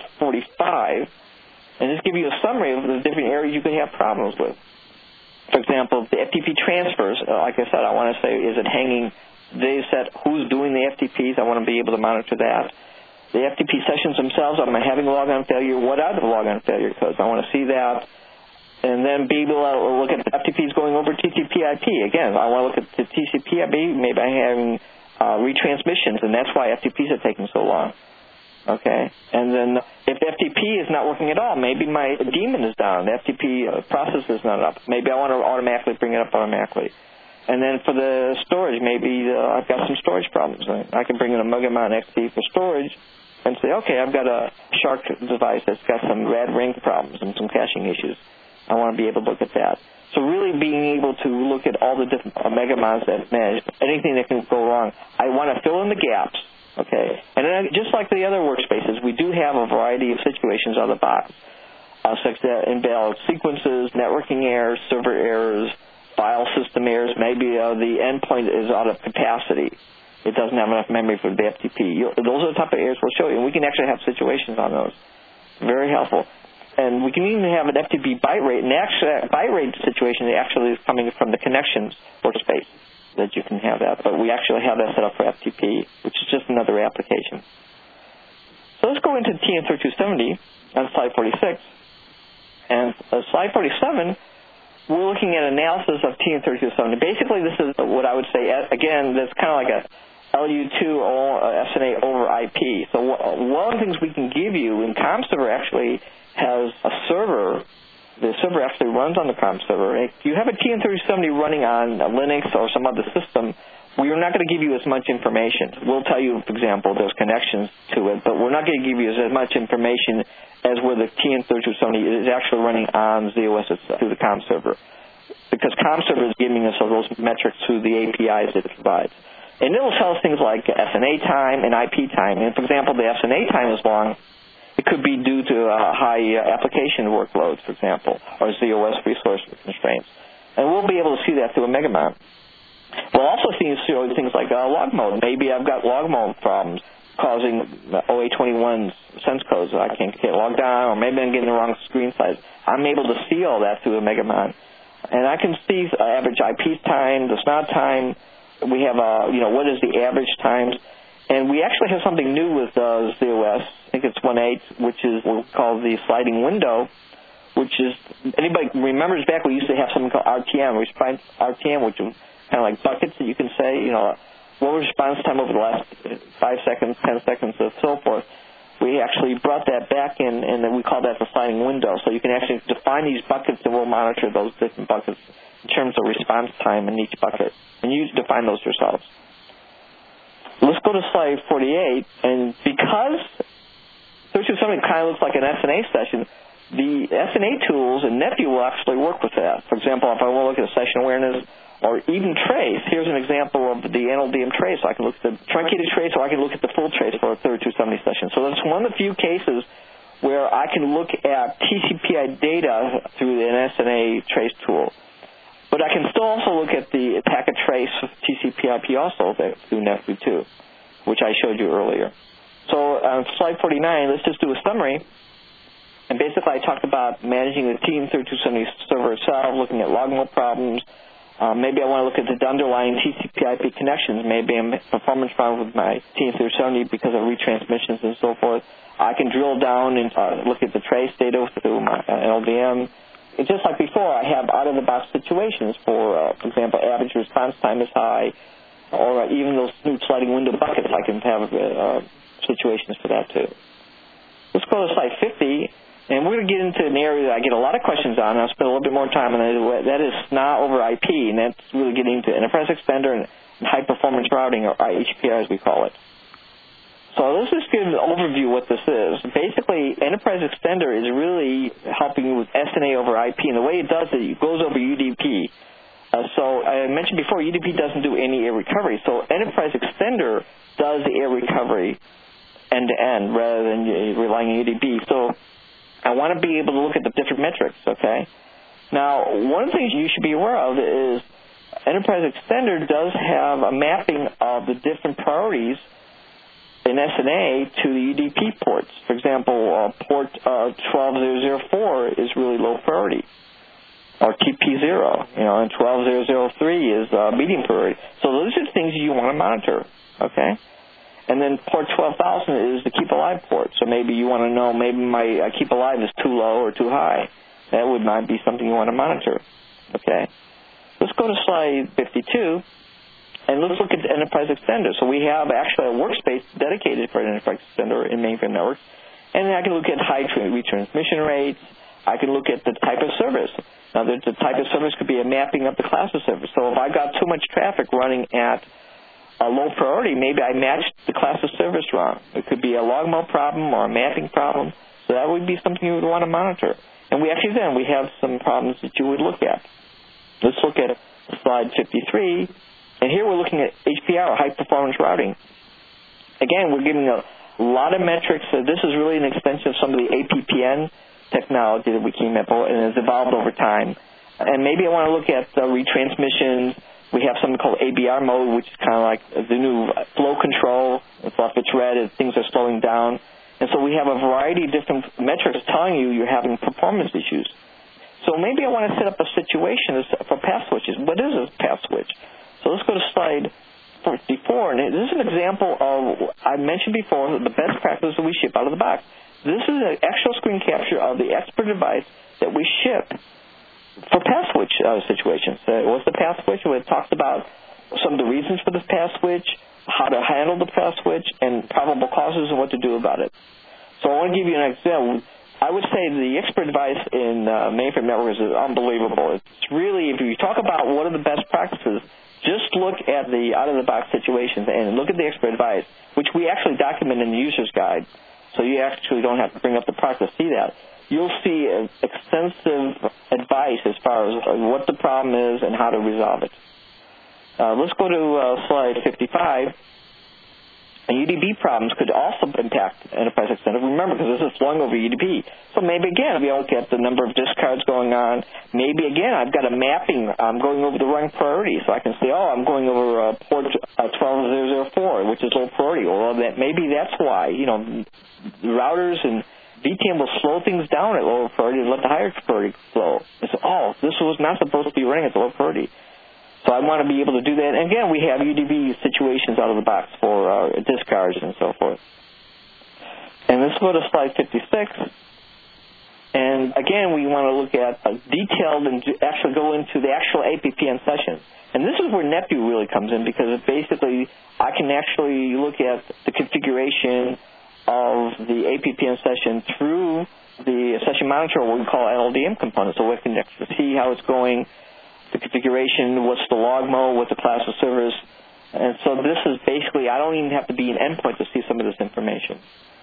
45 and just give you a summary of the different areas you can have problems with. For example, the FTP transfers, like I said, I want to say, is it hanging data set? Who's doing the FTPs? I want to be able to monitor that. The FTP sessions themselves, am I having logon failure? What are the logon failure codes? I want to see that. And then be able to look at the FTPs going over TCP/IP. Again, I want to look at the TCP/IP. Maybe I'm having retransmissions, and that's why FTPs are taking so long. Okay? And then if FTP is not working at all, maybe my daemon is down. The FTP process is not up. Maybe I want to automatically bring it up automatically. And then for the storage, maybe I've got some storage problems. I can bring in a Megamon XT for storage and say, okay, I've got a Shark device that's got some red ring problems and some caching issues. I want to be able to look at that. So really being able to look at all the different Megamons that manage, anything that can go wrong. I want to fill in the gaps, okay? And then just like the other workspaces, we do have a variety of situations on the box, such as invalid sequences, networking errors, server errors, file system errors. Maybe the endpoint is out of capacity. It doesn't have enough memory for the FTP. Those are the type of errors we'll show you, and we can actually have situations on those. Very helpful. And we can even have an FTP byte rate, and the actual byte rate situation actually is coming from the connections workspace that you can have that. But we actually have that set up for FTP, which is just another application. So let's go into TN3270 on slide 46. And slide 47, we're looking at analysis of TN3270. Basically, this is what I would say, again, that's kind of like a LU2 or SNA over IP. So one of the things we can give you in ComServer actually has a server. The server actually runs on the COM server. If you have a TN3070 running on Linux or some other system, we are not going to give you as much information. We'll tell you, for example, there's connections to it, but we're not going to give you as much information as where the TN3070 is actually running on ZOS through the COM server, because COM server is giving us those metrics through the APIs that it provides. And it will tell us things like SNA time and IP time. And, for example, the SNA time is long. It could be due to high application workloads, for example, or ZOS resource constraints. And we'll be able to see that through a Megamon. We'll also see things like log mode. Maybe I've got log mode problems causing OA21's sense codes. I can't get logged on, or maybe I'm getting the wrong screen size. I'm able to see all that through a Megamon. And I can see average IP time, the SNOT time. We have, what is the average times. And we actually have something new with ZOS. I think it's 1.8, which is what we call the sliding window, which is, anybody remembers back we used to have something called RTM, which was kind of like buckets that you can say, what was response time over the last 5 seconds, 10 seconds, and so forth. We actually brought that back in, and then we call that the sliding window. So you can actually define these buckets, and we'll monitor those different buckets in terms of response time in each bucket. And you define those yourselves. Let's go to slide 48, and because 3270 kind of looks like an SNA session, the SNA tools and NetView will actually work with that. For example, if I want to look at a session awareness or even trace, here's an example of the NLDM trace. I can look at the truncated trace, or I can look at the full trace for a 3270 session. So that's one of the few cases where I can look at TCPI data through an SNA trace tool. But I can still also look at the packet trace TCP/IP also through NetView too, which I showed you earlier. So on slide 49, let's just do a summary. And basically, I talked about managing the TM3270 server itself, looking at log mode problems. Maybe I want to look at the underlying TCP/IP connections. Maybe I'm performance problem with my TM3270 because of retransmissions and so forth. I can drill down and look at the trace data through my LDM. It's just like before, I have out-of-the-box situations for example, average response time is high, or even those new sliding window buckets, I can have situations for that too. Let's go to slide 50. And we're going to get into an area that I get a lot of questions on, and I'll spend a little bit more time on it. That is SNA over IP, and that's really getting into Enterprise Extender and high-performance routing, or HPR as we call it. So let's just give an overview of what this is. Basically, Enterprise Extender is really helping you with SNA over IP, and the way it does it goes over UDP. So I mentioned before, UDP doesn't do any air recovery. So Enterprise Extender does the air recovery end-to-end rather than relying on UDP. So I want to be able to look at the different metrics, okay? Now, one of the things you should be aware of is Enterprise Extender does have a mapping of the different priorities in SNA to the UDP ports. For example, port 12004 is really low priority, or TP0, and 12003 is medium priority. So those are the things you want to monitor, okay? And then port 12,000 is the keep alive port. So maybe you want to know, maybe my keep alive is too low or too high. That would not be something you want to monitor. Okay. Let's go to slide 52, and let's look at the Enterprise Extender. So we have actually a workspace dedicated for an Enterprise Extender in mainframe networks. And then I can look at high retransmission rates. I can look at the type of service. Now, the type of service could be a mapping of the class of service. So if I got too much traffic running at a low priority, maybe I matched the class of service wrong. It could be a log mode problem or a mapping problem. So that would be something you would want to monitor. And we have some problems that you would look at. Let's look at slide 53. And here we're looking at HPR, or high performance routing. Again, we're giving a lot of metrics. This is really an extension of some of the APPN technology that we came up with and has evolved over time. And maybe I want to look at retransmissions. We have something called ABR mode, which is kind of like the new flow control. If it's red, things are slowing down. And so we have a variety of different metrics telling you you're having performance issues. So maybe I want to set up a situation for path switches. What is a path switch? So let's go to slide 54. And this is an example of, I mentioned before, the best practice that we ship out of the box. This is an actual screen capture of the expert device that we ship for path switch situations. What's the path switch? Well, it talks about some of the reasons for the path switch, how to handle the path switch, and probable causes and what to do about it. So I want to give you an example. I would say the expert device in mainframe networks is unbelievable. It's really, if you talk about what are the best practices, just look at the out-of-the-box situations and look at the expert device, which we actually document in the user's guide. So you actually don't have to bring up the product to see that. You'll see extensive advice as far as what the problem is and how to resolve it. Let's go to slide 55. UDP problems could also impact Enterprise Extender. Remember, because this is flowing over UDP. So maybe, again, we look at the number of discards going on. Maybe, again, I've got a mapping. I'm going over the wrong priority. So I can say, I'm going over port 12004, which is low priority. Well, maybe that's why, the routers and VTM will slow things down at lower priority and let the higher priority flow. And so, this was not supposed to be running at the low priority. So I want to be able to do that. And again, we have UDP situations out of the box for discards and so forth. And let's go to slide 56. And again, we want to look at detailed and actually go into the actual APPN session. And this is where NetView really comes in, because basically I can actually look at the configuration of the APPN session through the session monitor, what we call LDM component. So we can actually see how it's going, the configuration, what's the log mode, what's the class of service, And so this is basically, I don't even have to be an endpoint to see some of this information.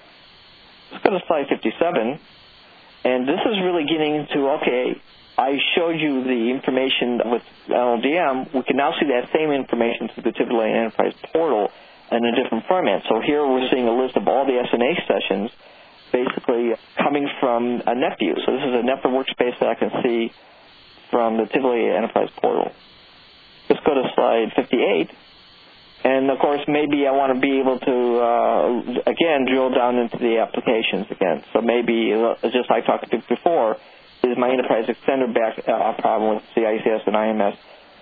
Let's go to slide 57. And this is really getting into, okay, I showed you the information with LLDM. We can now see that same information through the TiddlyLane Enterprise portal in a different format. So here we're seeing a list of all the SNA sessions basically coming from a NetView. So this is a NetView workspace that I can see from the TiddlyLane Enterprise portal. Let's go to slide 58. And, of course, maybe I want to be able to, again, drill down into the applications again. So maybe, just like I talked about before, is my Enterprise Extender back a problem with CICS and IMS.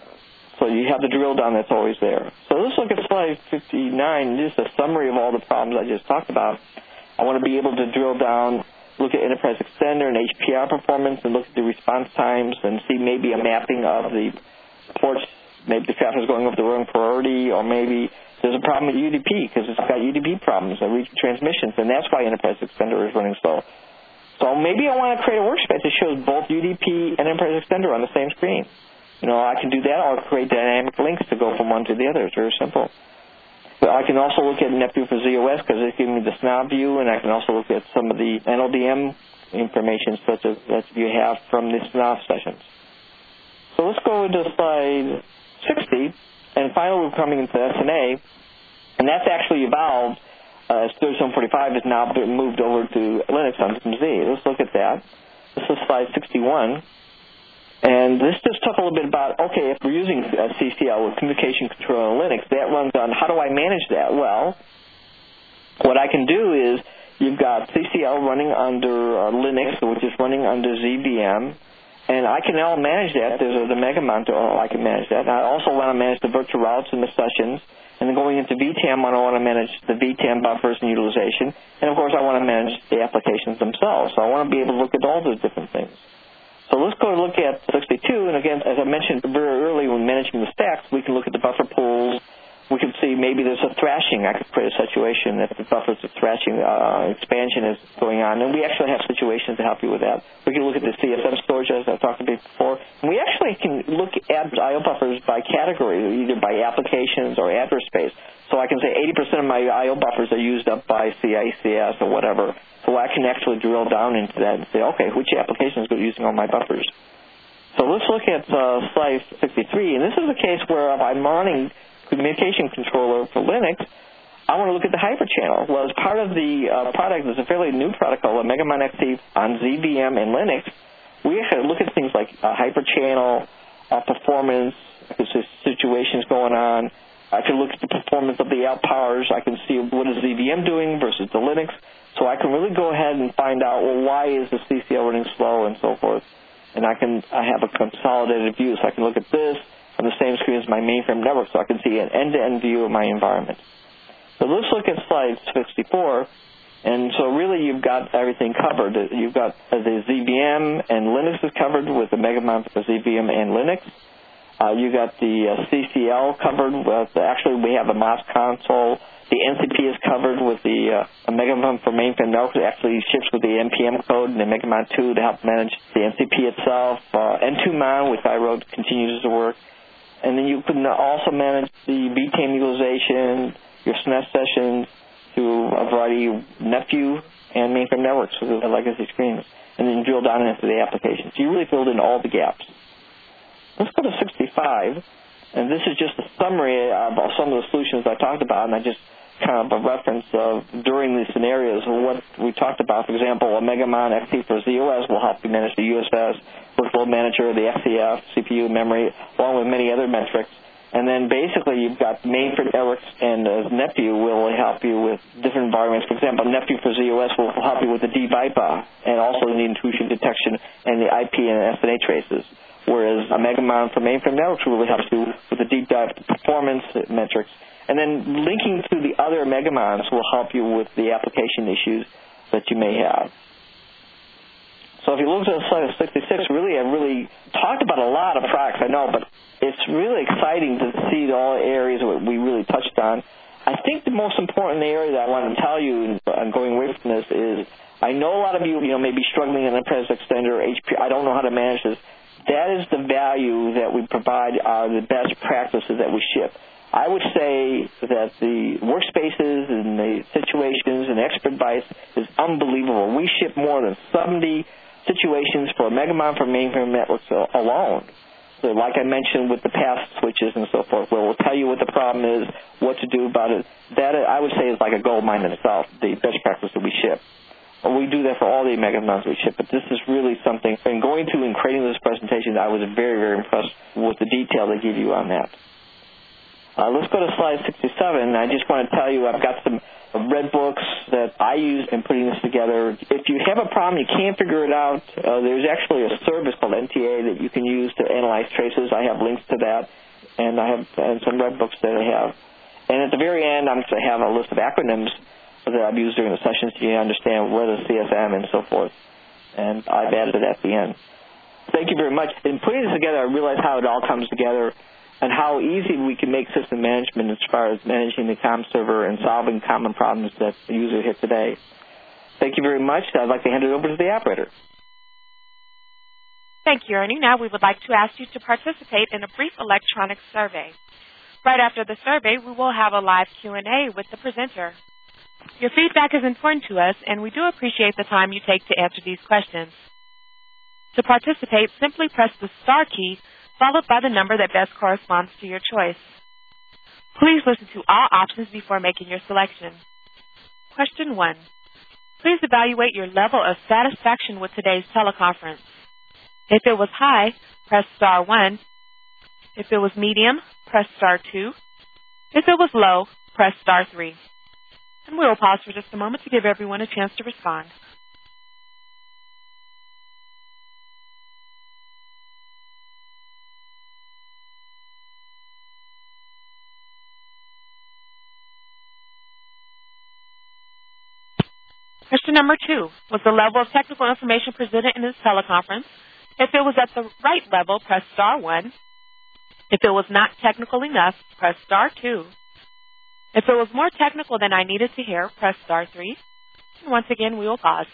So you have the drill down that's always there. So let's look at slide 59. Just a summary of all the problems I just talked about. I want to be able to drill down, look at Enterprise Extender and HPR performance, and look at the response times and see maybe a mapping of the ports. Maybe the traffic is going over the wrong priority, or maybe there's a problem with UDP because it's got UDP problems and region transmissions, and that's why Enterprise Extender is running slow. So maybe I want to create a workspace that shows both UDP and Enterprise Extender on the same screen. You know, I can do that, or create dynamic links to go from one to the other. It's very simple. But I can also look at NetView for ZOS because it's giving me the SNOB view, and I can also look at some of the NLDM information such as that you have from the SNOB sessions. So let's go into slide 60, and finally we're coming into SNA, and that's actually evolved as 3745 is now been moved over to Linux on Z. Let's look at that. This is slide 61, and this just talks a little bit about, okay, if we're using CCL with communication control on Linux, that runs on, how do I manage that? Well, what I can do is you've got CCL running under Linux, which is running under ZVM, and I can now manage that. There's the Mega Monitor, I can manage that. And I also want to manage the virtual routes and the sessions. And then going into VTAM, I want to manage the VTAM buffers and utilization. And, of course, I want to manage the applications themselves. So I want to be able to look at all those different things. So let's go look at 62. And, again, as I mentioned very early when managing the stacks, we can look at the buffer pools. We can see maybe there's a thrashing. I could create a situation that the buffers of thrashing expansion is going on. And we actually have situations to help you with that. We can look at the CSM storage, as I talked about before. And we actually can look at I/O buffers by category, either by applications or address space. So I can say 80% of my I/O buffers are used up by CICS or whatever. So I can actually drill down into that and say, okay, which applications are using all my buffers? So let's look at slide 63. And this is a case where if I'm running communication controller for Linux, I want to look at the hyperchannel. Well, as part of the product, there's a fairly new product called Megamon XT on ZVM and Linux. We actually look at things like hyperchannel performance, I can see situations going on. I can look at the performance of the outpowers. I can see what is ZVM doing versus the Linux. So I can really go ahead and find out, well, why is the CCL running slow and so forth. And I have a consolidated view, so I can look at this on the same screen as my mainframe network, so I can see an end-to-end view of my environment. So let's look at slide 64. And so really you've got everything covered. You've got the ZVM and Linux is covered with the Megamon for ZVM and Linux. You got the CCL covered with, actually we have a MOS console. The NCP is covered with the Megamon for mainframe network. It actually ships with the NPM code and the Megamon 2 to help manage the NCP itself. N2Mon, which I wrote, continues to work. And then you can also manage the VTAM utilization, your SNES sessions through a variety of NetView and mainframe networks with the legacy screens, and then drill down into the applications. So you really filled in all the gaps. Let's go to 65, and this is just a summary of some of the solutions I talked about, and I just kind of a reference of during these scenarios of what we talked about. For example, a Megamon XT for ZOS will help you manage the USS, workload manager, the XCF, CPU, memory, along with many other metrics. And then basically you've got mainframe networks and NetView will help you with different environments. For example, NetView for ZOS will help you with the DVIPA and also the intrusion detection and the IP and SNA traces. Whereas a Megamon for mainframe networks really helps you with the deep dive performance metrics. And then linking to the other Megamons will help you with the application issues that you may have. So if you look at slide 66, I really talked about a lot of products, I know, but it's really exciting to see all the areas that we really touched on. I think the most important area that I want to tell you, and going away from this, is I know a lot of you may be struggling in Enterprise Extender or HP. I don't know how to manage this. That is the value that we provide, are the best practices that we ship. I would say that the workspaces and the situations and expert advice is unbelievable. We ship more than 70 situations for Megamon for mainframe networks alone. So like I mentioned with the past switches and so forth, where we'll tell you what the problem is, what to do about it. That, I would say, is like a gold mine in itself, the best practice that we ship. We do that for all the Megamons we ship, but this is really something. And going through and creating this presentation, I was very, very impressed with the detail they give you on that. Let's go to slide 67. I just want to tell you I've got some red books that I use in putting this together. If you have a problem, you can't figure it out, there's actually a service called NTA that you can use to analyze traces. I have links to that, and I have some red books that I have. And at the very end, I'm going to have a list of acronyms that I've used during the sessions so you understand where the CSM and so forth. And I've added it at the end. Thank you very much. In putting this together, I realized how it all comes together and how easy we can make system management as far as managing the COM server and solving common problems that the user hit today. Thank you very much. I'd like to hand it over to the operator. Thank you, Ernie. Now we would like to ask you to participate in a brief electronic survey. Right after the survey, we will have a live Q&A with the presenter. Your feedback is important to us, and we do appreciate the time you take to answer these questions. To participate, simply press the star key followed by the number that best corresponds to your choice. Please listen to all options before making your selection. Question 1. Please evaluate your level of satisfaction with today's teleconference. If it was high, press star 1. If it was medium, press star 2. If it was low, press star 3. And we will pause for just a moment to give everyone a chance to respond. Question number 2. Was the level of technical information presented in this teleconference? If it was at the right level, press star 1. If it was not technical enough, press star 2. If it was more technical than I needed to hear, press star 3. And once again, we will pause.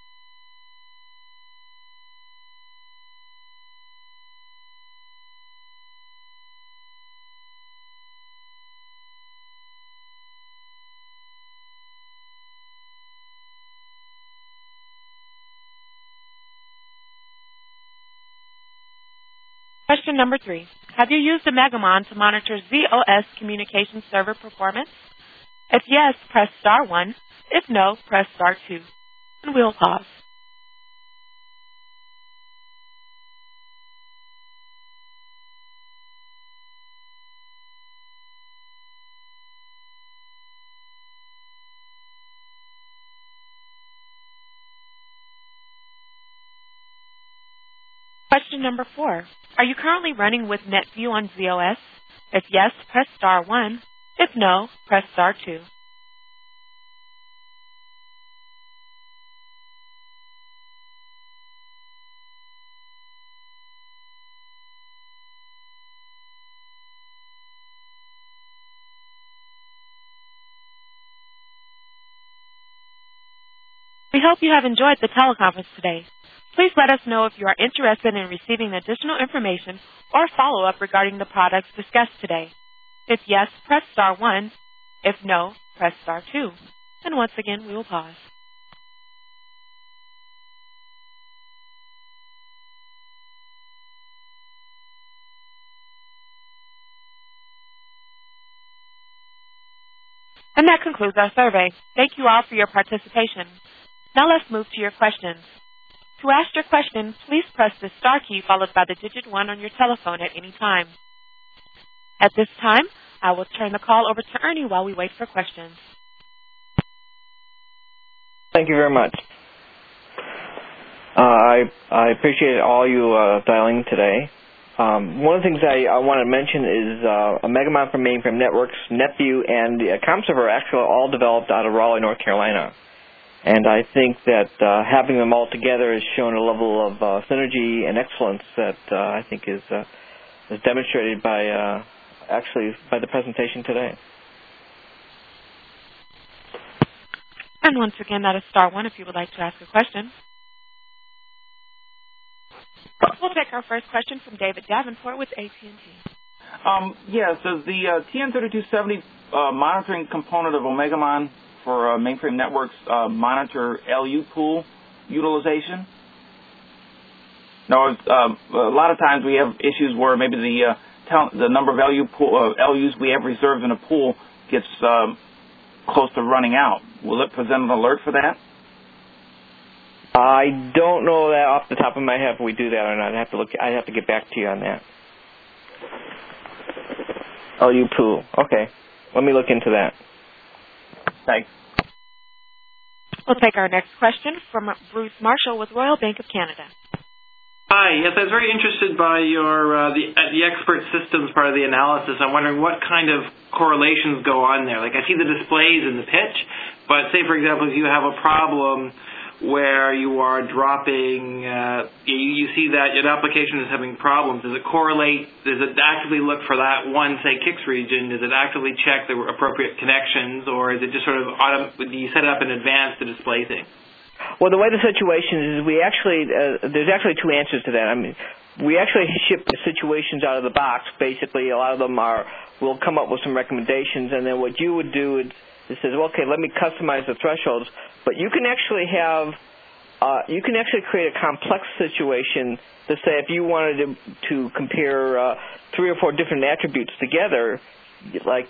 Question number 3. Have you used a Megamon to monitor ZOS communication server performance? If yes, press star 1. If no, press star 2. And we'll pause. Question number 4. Are you currently running with NetView on ZOS? If yes, press star 1. If no, press star 2. We hope you have enjoyed the teleconference today. Please let us know if you are interested in receiving additional information or follow-up regarding the products discussed today. If yes, press star 1. If no, press star 2. And once again, we will pause. And that concludes our survey. Thank you all for your participation. Now let's move to your questions. To ask your question, please press the star key followed by the digit 1 on your telephone at any time. At this time, I will turn the call over to Ernie while we wait for questions. Thank you very much. I appreciate all you dialing today. One of the things I want to mention is a Megamon for mainframe networks, NetView, and the COM server are actually all developed out of Raleigh, North Carolina. And I think that having them all together has shown a level of synergy and excellence that I think is demonstrated by by the presentation today. And once again, that is star 1 if you would like to ask a question. We'll take our first question from David Davenport with AT&T. Yes, does the TN3270 monitoring component of OmegaMon for mainframe networks monitor LU pool utilization? No, a lot of times we have issues where maybe the number of LUs we have reserved in a pool gets close to running out. Will it present an alert for that? I don't know that off the top of my head if we do that or not. I'd have to get back to you on that. LU pool. Okay. Let me look into that. Thanks. We'll take our next question from Bruce Marshall with Royal Bank of Canada. Hi. Yes, I was very interested by your the expert systems part of the analysis. I'm wondering what kind of correlations go on there. Like I see the displays in the pitch, but say, for example, if you have a problem where you are dropping, you see that an application is having problems. Does it correlate? Does it actively look for that one, say, KICS region? Does it actively check the appropriate connections, or is it just sort of do you set it up in advance to display things? Well, the way the situation is, we actually there's actually two answers to that. I mean, we actually ship the situations out of the box. Basically, a lot of them we'll come up with some recommendations, and then what you would do is it says, well, okay, let me customize the thresholds. But you can actually create a complex situation to say if you wanted to compare 3 or 4 different attributes together, like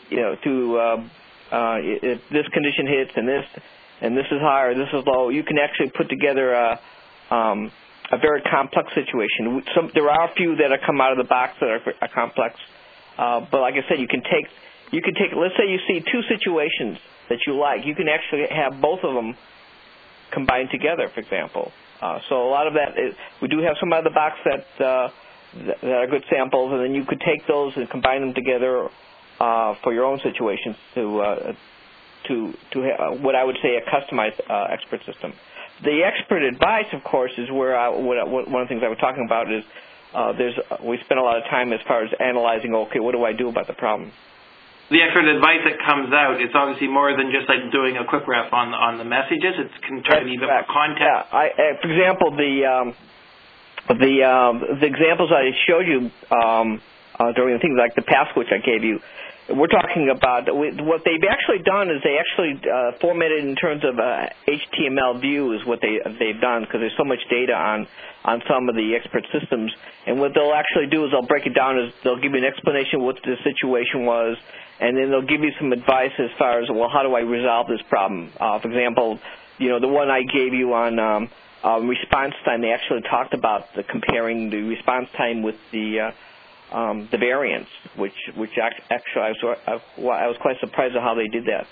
if this condition hits and this is high or this is low, you can actually put together a very complex situation. There are a few that have come out of the box that are complex, but like I said, you can take. Let's say you see 2 situations that you like. You can actually have both of them combined together, for example. So a lot of that we do have some out of the box that are good samples, and then you could take those and combine them together for your own situations to what I would say a customized expert system. The expert advice, of course, is where one of the things I was talking about is we spend a lot of time as far as analyzing. Okay, what do I do about the problem? The expert advice that comes out, it's obviously more than just like doing a quick ref on the messages. It can try to be a bit more context. Yeah. For example, the examples I showed you during the things like the path switch I gave you, we're talking about what they've actually done is they actually formatted in terms of HTML view is what they've done because there's so much data on some of the expert systems. And what they'll actually do is they'll break it down as they'll give you an explanation of what the situation was, and then they'll give you some advice as far as, well, how do I resolve this problem? For example, the one I gave you on response time, they actually talked about comparing the response time with the variance, which actually I was quite surprised at how they did that,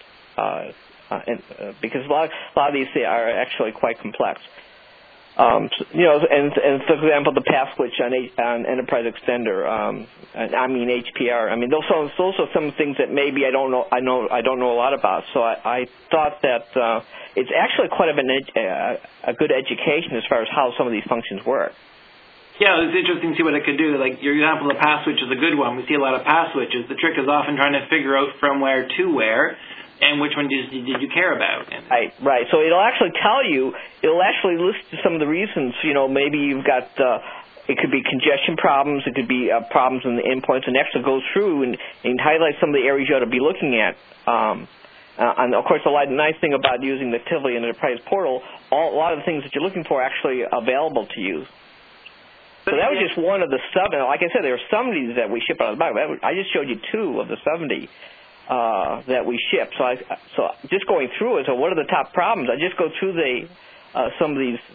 because a lot of these are actually quite complex. And for example, the path switch on Enterprise Extender, HPR. I mean, those are some things that maybe I don't know a lot about. So I thought that it's actually quite a good education as far as how some of these functions work. Yeah, it's interesting to see what it could do. Like your example of path switch is a good one. We see a lot of path switches. The trick is often trying to figure out from where to where, and which one did you care about. Right. So it'll actually tell you. It'll actually list some of the reasons. Maybe you've got. It could be congestion problems. It could be problems in the endpoints, and actually go through and highlight some of the areas you ought to be looking at. And of course, the nice thing about using the Tivoli and Enterprise Portal, a lot of the things that you're looking for are actually available to you. So that was just one of the 7. Like I said, there are 70 that we ship out of the box. I just showed you 2 of the 70 that we ship. So just going through it. So what are the top problems? I just go through some of these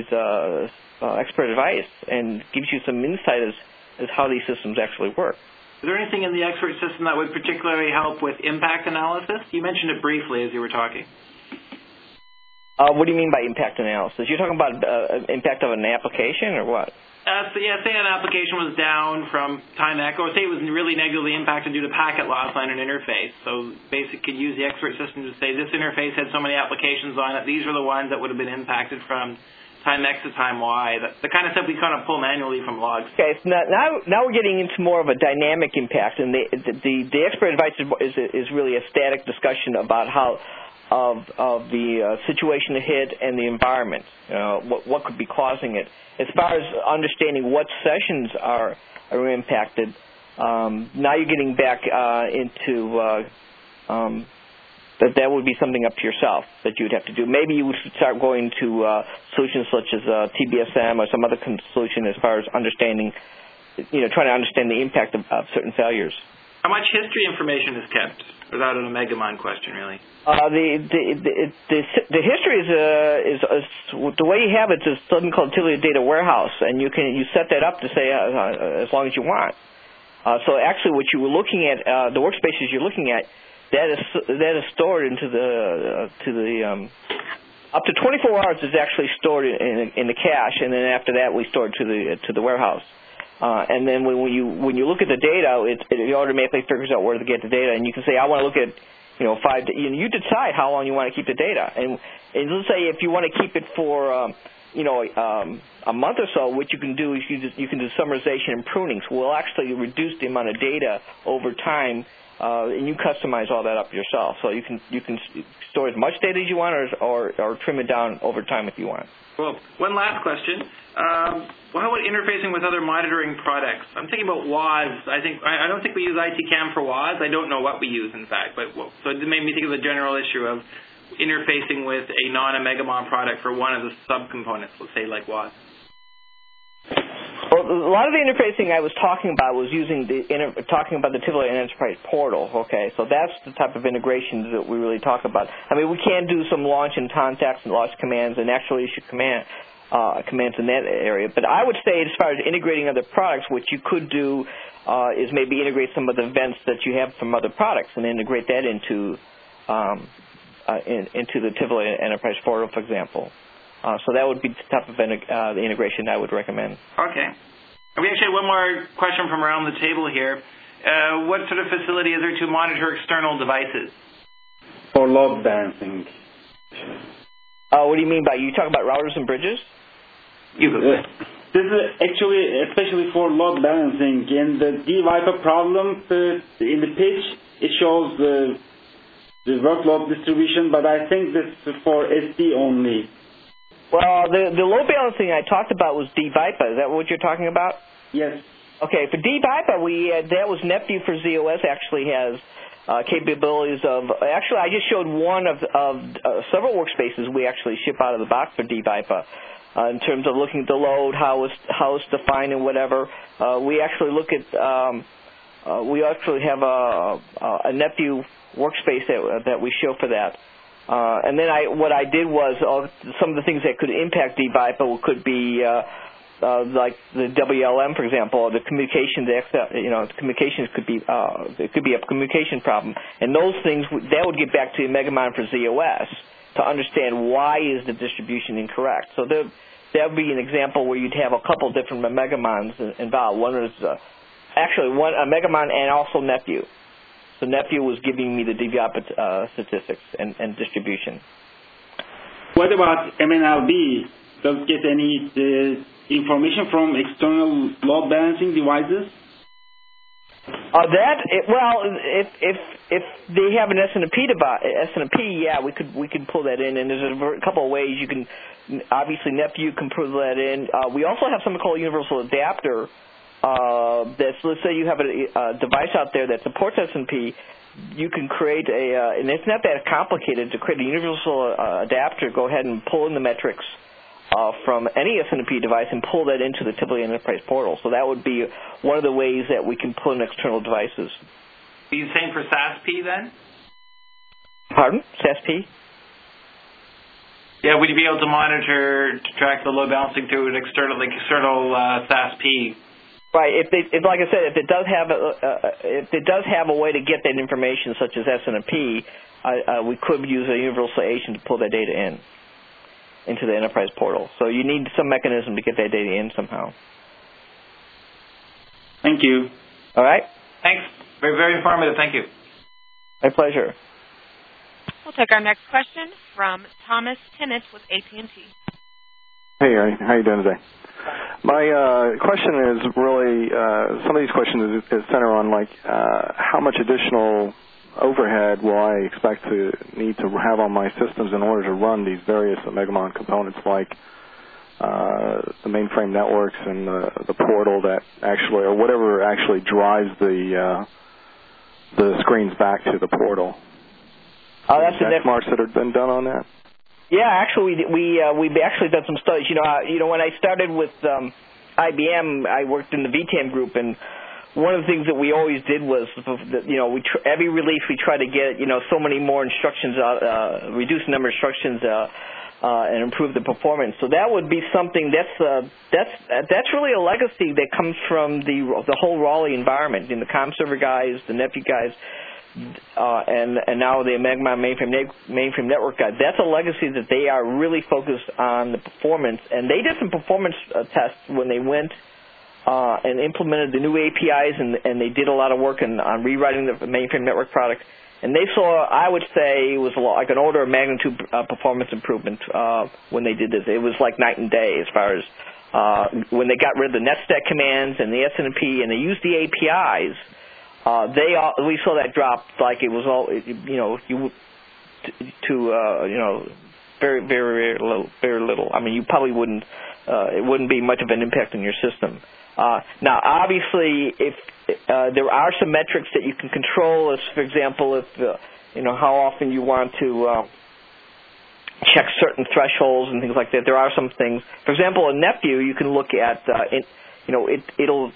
expert advice and gives you some insight as how these systems actually work. Is there anything in the expert system that would particularly help with impact analysis? You mentioned it briefly as you were talking. What do you mean by impact analysis? You're talking about impact of an application or what? Say an application was down from time X, or say it was really negatively impacted due to packet loss on an interface. So basically could use the expert system to say this interface had so many applications on it. These are the ones that would have been impacted from time X to time Y. The kind of stuff we kind of pull manually from logs. Okay, so now we're getting into more of a dynamic impact, and the expert advice is really a static discussion about how of the situation to hit and the environment, what could be causing it. As far as understanding what sessions are impacted, now you're getting back into that would be something up to yourself that you would have to do. Maybe you would start going to solutions such as TBSM or some other solution as far as understanding, trying to understand the impact of certain failures. How much history information is kept? Without an Omegamind question, really. The history is the way you have it is something called Tivoli Data Warehouse, and you set that up to say as long as you want. So actually, what you were looking at, the workspaces you're looking at, that is stored into the up to 24 hours is actually stored in the cache, and then after that we store it to the warehouse. And then when you look at the data, it automatically figures out where to get the data, and you can say, I want to look at you decide how long you want to keep the data, and let's say if you want to keep it for a month or so, what you can do is you can do summarization and pruning. So we'll actually reduce the amount of data over time, and you customize all that up yourself. So you can store as much data as you want, or trim it down over time if you want. Well, one last question. How about interfacing with other monitoring products? I'm thinking about WAS. I don't think we use ITCAM for WAS. I don't know what we use, in fact. So it made me think of the general issue of interfacing with a non-Omegamon product for one of the subcomponents, let's say like WAS. Well, a lot of the interfacing I was talking about was talking about the Tivoli Enterprise Portal. Okay, so that's the type of integrations that we really talk about. I mean, we can do some launch and contacts and launch commands and actually issue commands in that area. But I would say, as far as integrating other products, what you could do is maybe integrate some of the events that you have from other products and integrate that into the Tivoli Enterprise Portal, for example. So that would be the type of the integration I would recommend. Okay. We actually have one more question from around the table here. What sort of facility is there to monitor external devices? For load balancing. What do you mean by, you talking about routers and bridges? This is actually especially for load balancing. In the DViper problem, in the pitch, it shows the workload distribution, but I think this is for SD only. Well, the load balancing I talked about was DViper. Is that what you're talking about? Yes. Okay, for DViper, that was NetView for ZOS actually has capabilities of, actually I just showed one of several workspaces we actually ship out of the box for DViper. In terms of looking at the load, how it's defined and whatever. We actually look at, we actually have a NetView workspace that we show for that. And then what I did was some of the things that could impact DViper could be like the WLM, for example, the communication, communications could be it could be a communication problem, and those things that would get back to Omegamon for ZOS to understand why is the distribution incorrect. So that would be an example where you'd have a couple different Omegamons involved. One is actually one Omegamon and also NetView. So NetView was giving me the DViper statistics and distribution. What about MNLB? Does it get any information from external load balancing devices? If they have an SNMP, yeah, we could pull that in, and there's a couple of ways you can. Obviously, NetView can pull that in. We also have something called a universal adapter. Let's say you have a device out there that supports SNMP. You can create and it's not that complicated to create a universal adapter. Go ahead and pull in the metrics from any SNMP device and pull that into the Tivoli Enterprise Portal. So that would be one of the ways that we can pull in external devices. Are you saying for SASP then? Pardon? SASP? Yeah, would you be able to monitor, to track the load balancing through an external SASP? Right. If like I said, if it does have a way to get that information, such as SNMP, we could use a universal agent to pull that data into the Enterprise Portal. So you need some mechanism to get that data in somehow. Thank you. All right. Thanks. Very, very informative. Thank you. My pleasure. We'll take our next question from Thomas Tennant with AT&T. Hey, Gary. How are you doing today? My question is really, some of these questions is center on, like, how much additional overhead will I expect to need to have on my systems in order to run these various Omegamon components, like the mainframe networks and the portal that actually, or whatever actually drives the screens back to the portal. That's the benchmarks that have been done on that. Yeah, actually, we actually done some studies. When I started with IBM, I worked in the VTAM group, and one of the things that we always did was, every release we try to get, so many more instructions, reduce the number of instructions, and improve the performance. So that would be something that's really a legacy that comes from the whole Raleigh environment. The ComServer guys, the Neptune guys, and now the Megamon mainframe network guys. That's a legacy that they are really focused on the performance. And they did some performance tests when they went and implemented the new APIs, and they did a lot of work on rewriting the mainframe network product. And they saw, I would say, it was like an order of magnitude performance improvement when they did this. It was like night and day as far as when they got rid of the NetStack commands and the SNMP, and they used the APIs. We saw that drop like it was all, very, very, very little. I mean, you probably wouldn't. It wouldn't be much of an impact on your system. Now, obviously, if there are some metrics that you can control, as for example, if how often you want to check certain thresholds and things like that. There are some things. For example, in NetView, you can look at it'll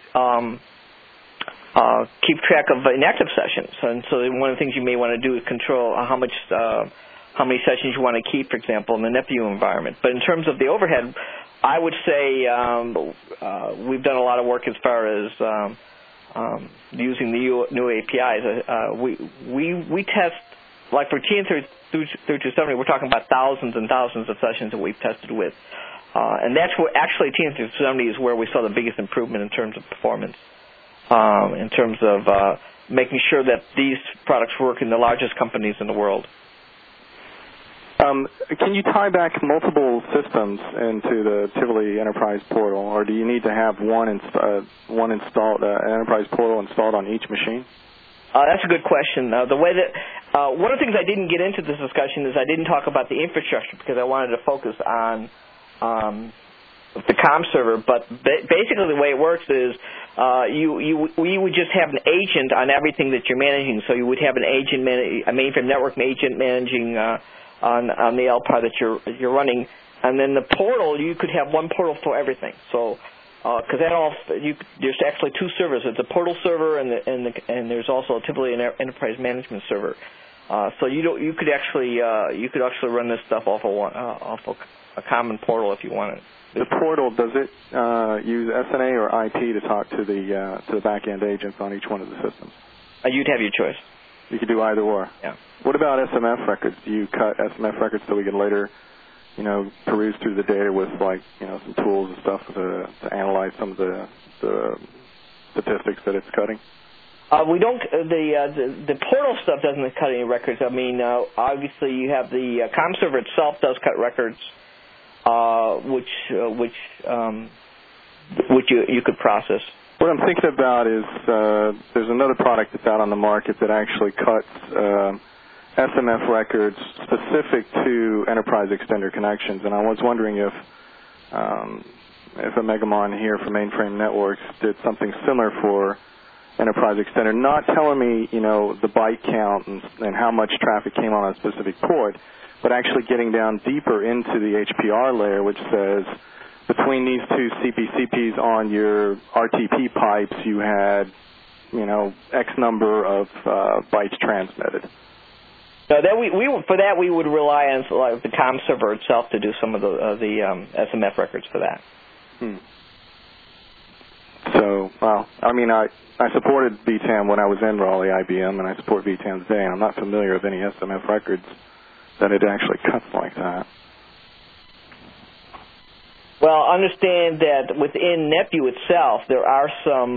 keep track of inactive sessions, and so one of the things you may want to do is control how many sessions you want to keep, for example, in the NetView environment. But in terms of the overhead, I would say we've done a lot of work as far as using the new APIs. We test, like for TN3270, we're talking about thousands and thousands of sessions that we've tested with. And that's where actually TN3270 is where we saw the biggest improvement in terms of performance, in terms of making sure that these products work in the largest companies in the world. Can you tie back multiple systems into the Tivoli Enterprise Portal, or do you need to have one installed Enterprise Portal installed on each machine? That's a good question. The way that one of the things I didn't get into this discussion is I didn't talk about the infrastructure because I wanted to focus on the ComServer. But basically, the way it works is we would just have an agent on everything that you're managing. So you would have an agent, a mainframe network agent managing on the LPAR that you're running, and then the portal, you could have one portal for everything. So because there's actually two servers. It's a portal server and there's also a Tivoli Enterprise Management server. So you could actually run this stuff off of a common portal if you wanted. The portal, does it use SNA or IP to talk to the back end agents on each one of the systems? You'd have your choice. You could do either or. Yeah. What about SMF records? Do you cut SMF records so we can later, peruse through the data with some tools and stuff to analyze some of the statistics that it's cutting? We don't. The portal stuff doesn't cut any records. I mean, obviously you have the ComServer itself does cut records, which you could process. What I'm thinking about is there's another product that's out on the market that actually cuts SMF records specific to enterprise extender connections, and I was wondering if a Megamon here for mainframe networks did something similar for enterprise extender, not telling me the byte count and how much traffic came on a specific port, but actually getting down deeper into the HPR layer, which says between these two CPCPs on your RTP pipes, you had, X number of bytes transmitted. So for that we would rely on the ComServer itself to do some of the SMF records for that. So, well, I mean, I supported VTAM when I was in Raleigh IBM, and I support VTAM today, and I'm not familiar with any SMF records that it actually cuts like that. Well, understand that within NetView itself, there are some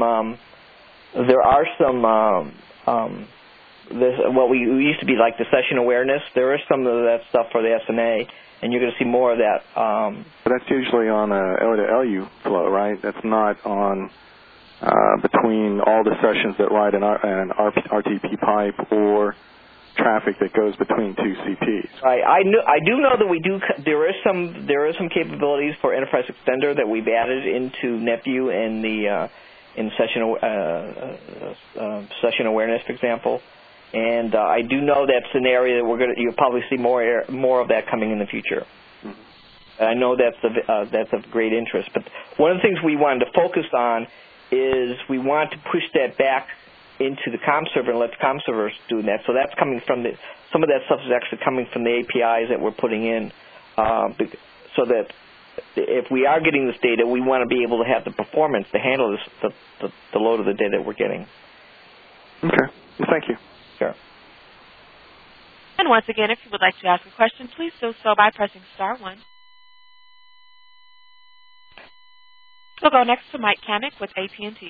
what we used to be like the session awareness. There is some of that stuff for the SNA, and you're going to see more of that. But that's usually on a LU to LU flow, right? That's not on between all the sessions that ride an RTP pipe or traffic that goes between two CPs. I do know that there is some capabilities for Enterprise Extender that we've added into NetView and the in session awareness, for example. And I do know that's an area that you'll probably see more of that coming in the future. Mm-hmm. I know that's of great interest. But one of the things we wanted to focus on is we want to push that back into the comm server and let the comm servers do that. So that's coming from some of that stuff is actually coming from the APIs that we're putting in, so that if we are getting this data, we want to be able to have the performance to handle the load of the data that we're getting. Okay. Well, thank you. Sure. And once again, if you would like to ask a question, please do so by pressing *1. We'll go next to Mike Kamick with AT&T.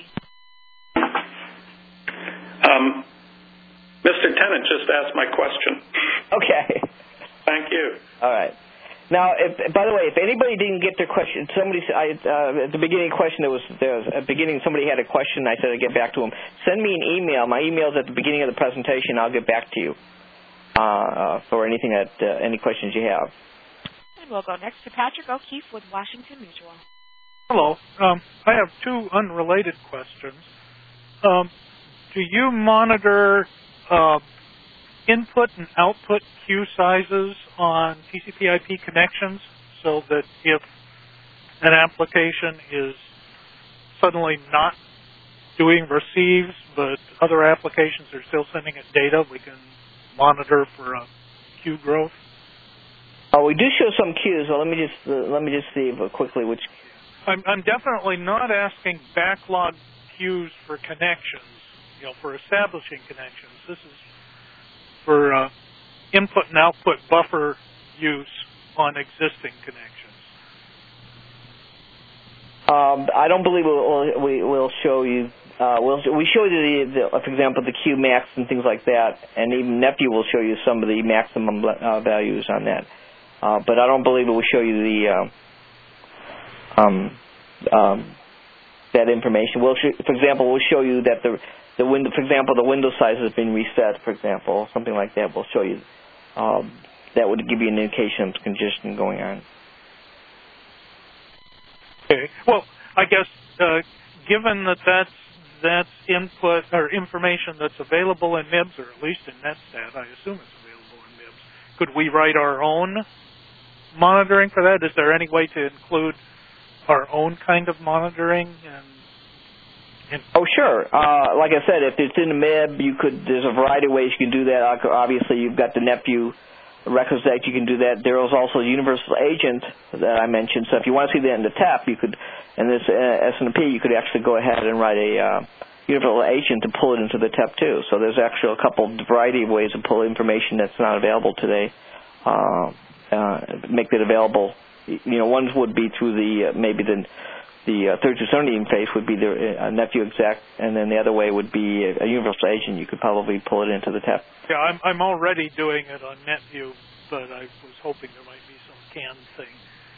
Mr. Tennant just asked my question. Okay. Thank you. All right. Now, by the way, if anybody didn't get their question, at the beginning question somebody had a question. I said I'd get back to them. Send me an email. My email's at the beginning of the presentation. I'll get back to you for anything any questions you have. And we'll go next to Patrick O'Keefe with Washington Mutual. Hello. I have two unrelated questions. Do you monitor input and output queue sizes on TCP/IP connections so that if an application is suddenly not doing receives but other applications are still sending it data, we can monitor for queue growth? We do show some queues. Well, let me just see quickly which. I'm definitely not asking backlog queues for connections, for establishing connections. This is for input and output buffer use on existing connections. I don't believe we'll show you. We show you for example, the queue max and things like that, and even NetView will show you some of the maximum values on that. But I don't believe it will show you that information. For example, we'll show you that the window, for example, the window size has been reset, for example, something like that. We'll show you. That would give you an indication of congestion going on. Okay. Well, I guess given that's input or information that's available in MIBS, or at least in NetStat, I assume it's available in MIBS. Could we write our own monitoring for that? Is there any way to include our own kind of monitoring? Oh, sure. Like I said, if it's in the MIB, there's a variety of ways you can do that. Obviously, you've got the NetView records that you can do that. There is also a universal agent that I mentioned. So if you want to see that in the TAP, you could, in this SNMP, you could actually go ahead and write a universal agent to pull it into the TAP too. So there's actually a variety of ways to pull information that's not available today, make it available. Ones would be through the 3270 interface would be the NetView exec, and then the other way would be a universal agent. You could probably pull it into the TAP. Yeah, I'm already doing it on NetView, but I was hoping there might be some canned thing.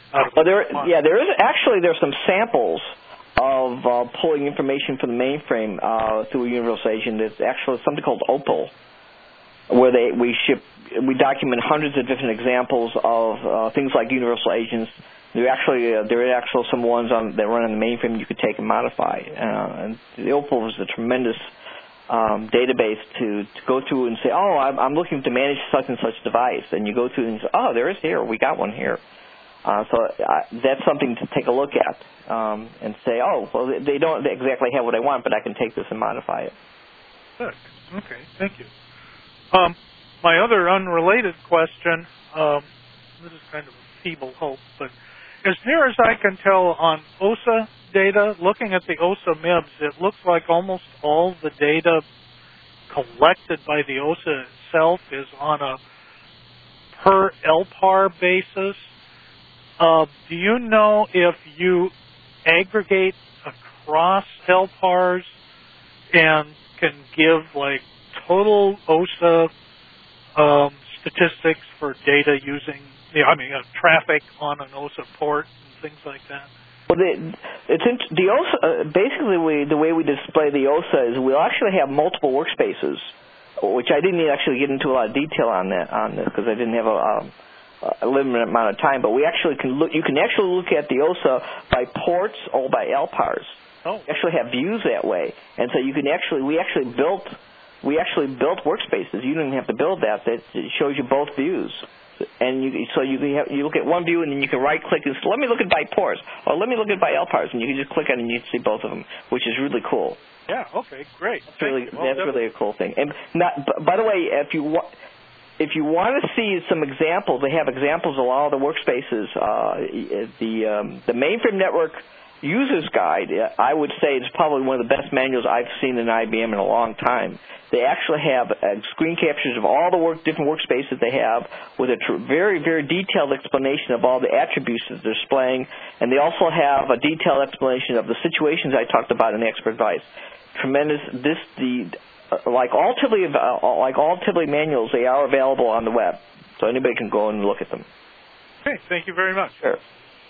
There's some samples of pulling information from the mainframe through a universal agent. There's actually something called Opal, where we document hundreds of different examples of things like universal agents. There are actually some ones that run on the mainframe you could take and modify. And the Opal is a tremendous database to go through and say, I'm looking to manage such and such device. And you go through and say, there is here. We got one here. So that's something to take a look at and say, they don't exactly have what I want, but I can take this and modify it. Good. Okay. Thank you. My other unrelated question, this is kind of a feeble hope, but as near as I can tell on OSA data, looking at the OSA MIBS, it looks like almost all the data collected by the OSA itself is on a per LPAR basis. Do you know if you aggregate across LPARs and can give total OSA statistics for data using traffic on an OSA port and things like that? Well, the OSA, basically the way we display the OSA is we'll actually have multiple workspaces. which I didn't actually get into a lot of detail on this because I didn't have a limited amount of time. But we actually can look. You can actually look at the OSA by ports or by LPARs. Oh. You actually have views that way, and so you can actually we actually built workspaces. You didn't have to build that. That shows you both views. And you look at one view, and then you can right-click and say, let me look at by ports, or let me look at by LPARs, and you can just click on it, and you can see both of them, which is really cool. Yeah. Okay. Great. That's really a cool thing. And by the way, if you want to see some examples, they have examples of all the workspaces. The Mainframe Network User's Guide, I would say, is probably one of the best manuals I've seen in IBM in a long time. They actually have screen captures of all the different workspaces they have with a very, very detailed explanation of all the attributes that they're displaying, and they also have a detailed explanation of the situations I talked about in the expert advice. Tremendous. Like all Tivoli manuals, they are available on the web, so anybody can go and look at them. Okay, thank you very much. Sure.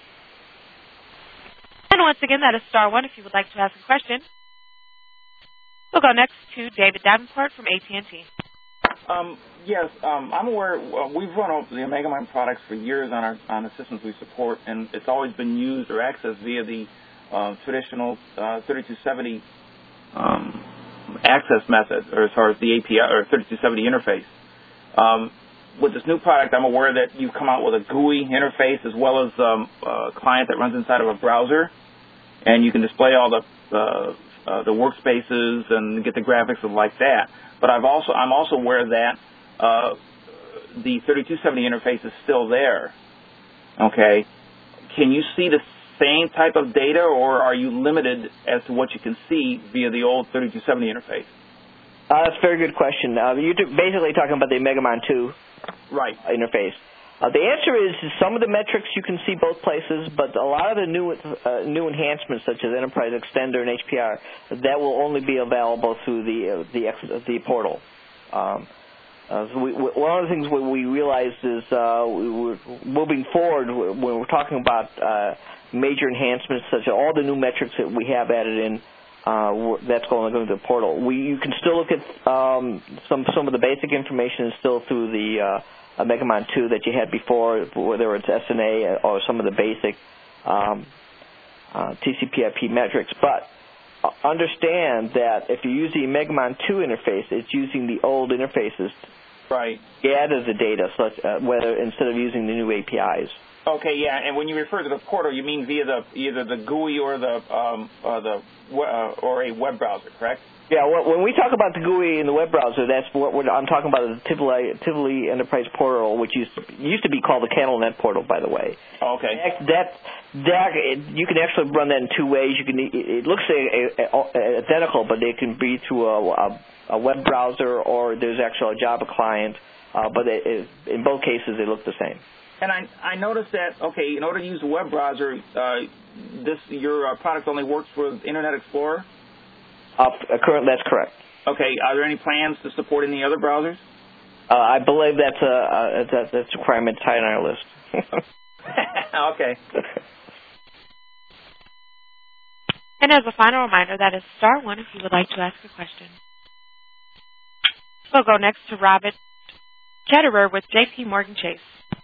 And once again, that is star one if you would like to ask a question. We'll go next to David Davenport from AT&T. Yes, I'm aware. We've run the OmegaMind products for years on the systems we support, and it's always been used or accessed via the traditional 3270 access method, or as far as the API or 3270 interface. With this new product, I'm aware that you've come out with a GUI interface as well as a client that runs inside of a browser, and you can display all the workspaces and get the graphics and like that. But I'm also aware that the 3270 interface is still there. Okay, can you see the same type of data, or are you limited as to what you can see via the old 3270 interface? That's a very good question. You're basically talking about the OmegaMind 2 interface. The answer is some of the metrics you can see both places, but a lot of the new enhancements, such as Enterprise Extender and HPR, that will only be available through the portal. One of the things we realized is moving forward when we're talking about major enhancements, such as all the new metrics that we have added in. That's going to go into the portal. You can still look at some of the basic information is still through the OmegaMind 2 that you had before, whether it's SNA or some of the basic TCP/IP metrics. But understand that if you use the OmegaMind 2 interface, it's using the old interfaces to gather the data, whether instead of using the new APIs. Okay, yeah, and when you refer to the portal, you mean via either the GUI or or a web browser, correct? Yeah, when we talk about the GUI in the web browser, that's what I'm talking about, the Tivoli Enterprise Portal, which used to be called the CandleNet Portal, by the way. Okay. You can actually run that in two ways. It looks identical, but it can be through a web browser, or there's actually a Java client. But in both cases, they look the same. And I noticed that, okay, in order to use a web browser, your product only works with Internet Explorer? That's correct. Okay, are there any plans to support any other browsers? I believe that's a requirement high on our list. Okay. And as a final reminder, that is star one if you would like to ask a question. We'll go next to Robert Ketterer with J.P. Morgan Chase.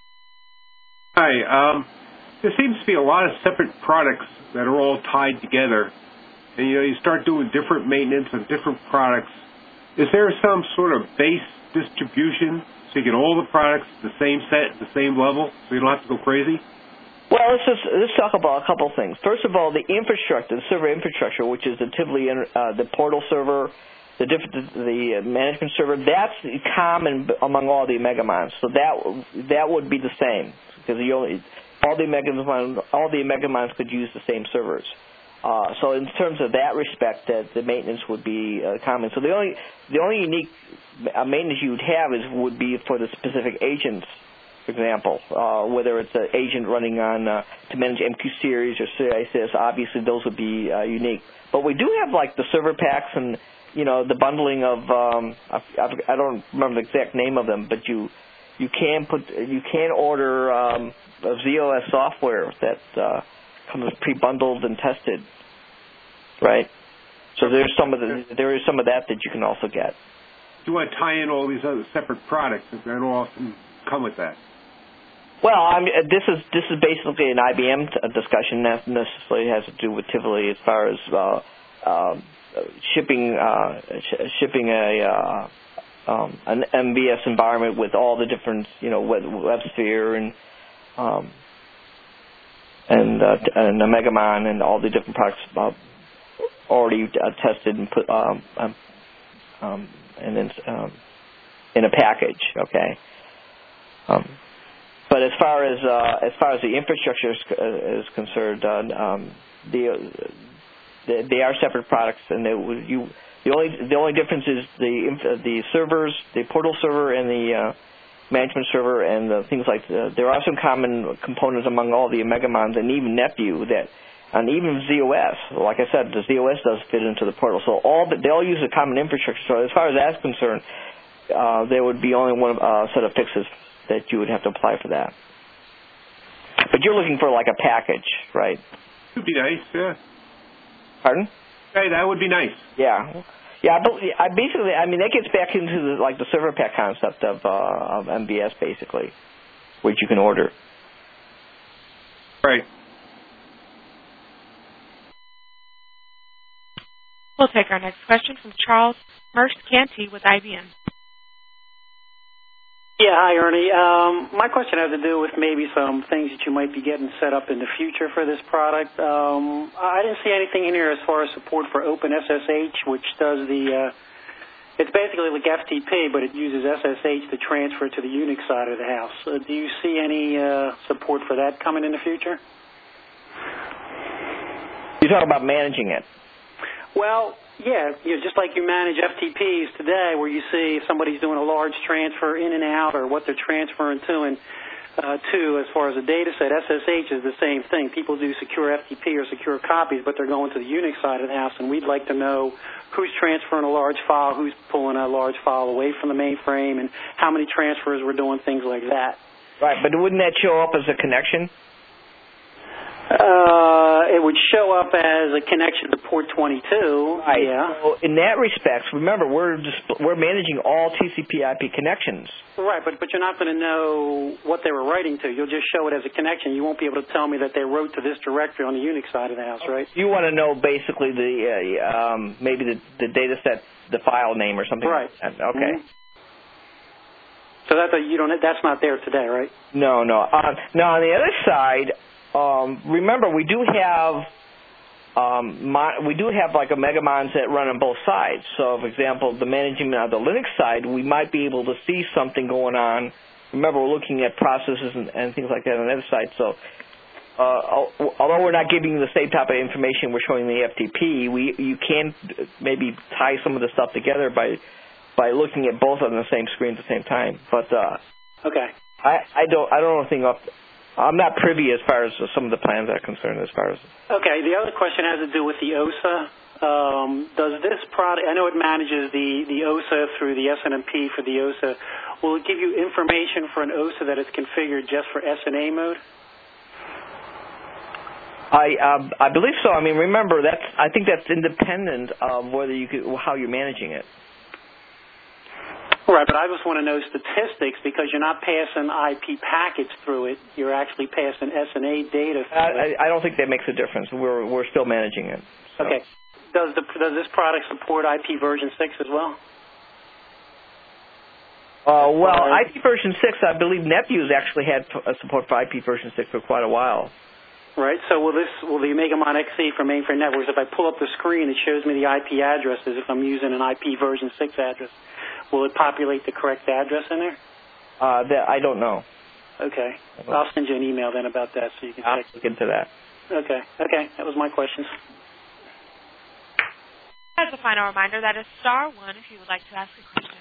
Hi. There seems to be a lot of separate products that are all tied together. And, you start doing different maintenance of different products. Is there some sort of base distribution so you get all the products the same set, the same level, so you don't have to go crazy? Well, let's talk about a couple of things. First of all, the infrastructure, the server infrastructure, which is the Tivoli, the portal server, the management server, that's common among all the OmegaMinds. So that would be the same, because all the OmegaMinds could use the same servers. So in terms of that respect, that the maintenance would be common. So the only unique maintenance you would have would be for the specific agents, for example, whether it's an agent running on to manage MQ series or CISS. Obviously, those would be unique. But we do have like the server packs and the bundling of I don't remember the exact name of them, but you can order ZOS software that comes pre-bundled and tested, right? So there is some of that you can also get. you want to tie in all these other separate products that don't often come with that? Well, I mean, this is basically an IBM discussion that necessarily has to do with Tivoli as far as shipping an MBS environment with all the different, WebSphere and Omegamon and all the different products already tested and put and then in a package. Okay. But as far as the infrastructure is concerned, they are separate products, and the only difference is the servers, the portal server, and the management server, and the things like there are some common components among all the Omegamons and even NetView and even ZOS. Like I said, the ZOS does fit into the portal, so they all use a common infrastructure. So as far as that's concerned, there would be only one set of fixes that you would have to apply for that. But you're looking for like a package, right? Would be nice, yeah. Pardon? Hey, that would be nice. Yeah. Yeah, basically, that gets back into the server pack concept of MBS, basically, which you can order. Right. We'll take our next question from Charles Merst-Canty with IBM. Yeah, hi, Ernie. My question has to do with maybe some things that you might be getting set up in the future for this product. I didn't see anything in here as far as support for OpenSSH, which does it's basically like FTP, but it uses SSH to transfer to the Unix side of the house. Do you see any support for that coming in the future? You're talking about managing it. Well, yeah, just like you manage FTPs today, where you see if somebody's doing a large transfer in and out or what they're transferring to and to as far as a data set. SSH is the same thing. People do secure FTP or secure copies, but they're going to the Unix side of the house, and we'd like to know who's transferring a large file, who's pulling a large file away from the mainframe, and how many transfers we're doing, things like that. Right, but wouldn't that show up as a connection? It would show up as a connection to port 22. Right. Yeah. So in that respect, remember, we're managing all TCP/IP connections. Right, but you're not going to know what they were writing to. You'll just show it as a connection. You won't be able to tell me that they wrote to this directory on the Unix side of the house, right? You want to know basically maybe the data set, the file name or something. Right. Like that. Okay. Mm-hmm. So that's not there today, right? No. Now on the other side. Remember, we do have like Omegamons that run on both sides. So, for example, the management on the Linux side, we might be able to see something going on. Remember, we're looking at processes and things like that on the other side. So, although we're not giving you the same type of information we're showing the FTP, you can maybe tie some of the stuff together by looking at both on the same screen at the same time. But okay, I don't know anything up. I'm not privy as far as some of the plans are concerned as far as... Okay, the other question has to do with the OSA. Does this product, I know it manages the OSA through the SNMP for the OSA. Will it give you information for an OSA that is configured just for SNA mode? I believe so. I mean, remember, I think that's independent of how you're managing it. Right, but I just want to know statistics because you're not passing IP packets through it. You're actually passing SNA data through it. I don't think that makes a difference. We're still managing it. So. Okay. Does this product support IP version 6 as well? Well, IP version 6, I believe NetView has actually had support for IP version 6 for quite a while. Right. So will the Omegamon XE for Mainframe Networks, if I pull up the screen, it shows me the IP addresses if I'm using an IP version 6 address. Will it populate the correct address in there? I don't know. Okay. I'll send you an email then about that so you can I'll look into that. Okay. That was my questions. As a final reminder, that is *1 if you would like to ask a question.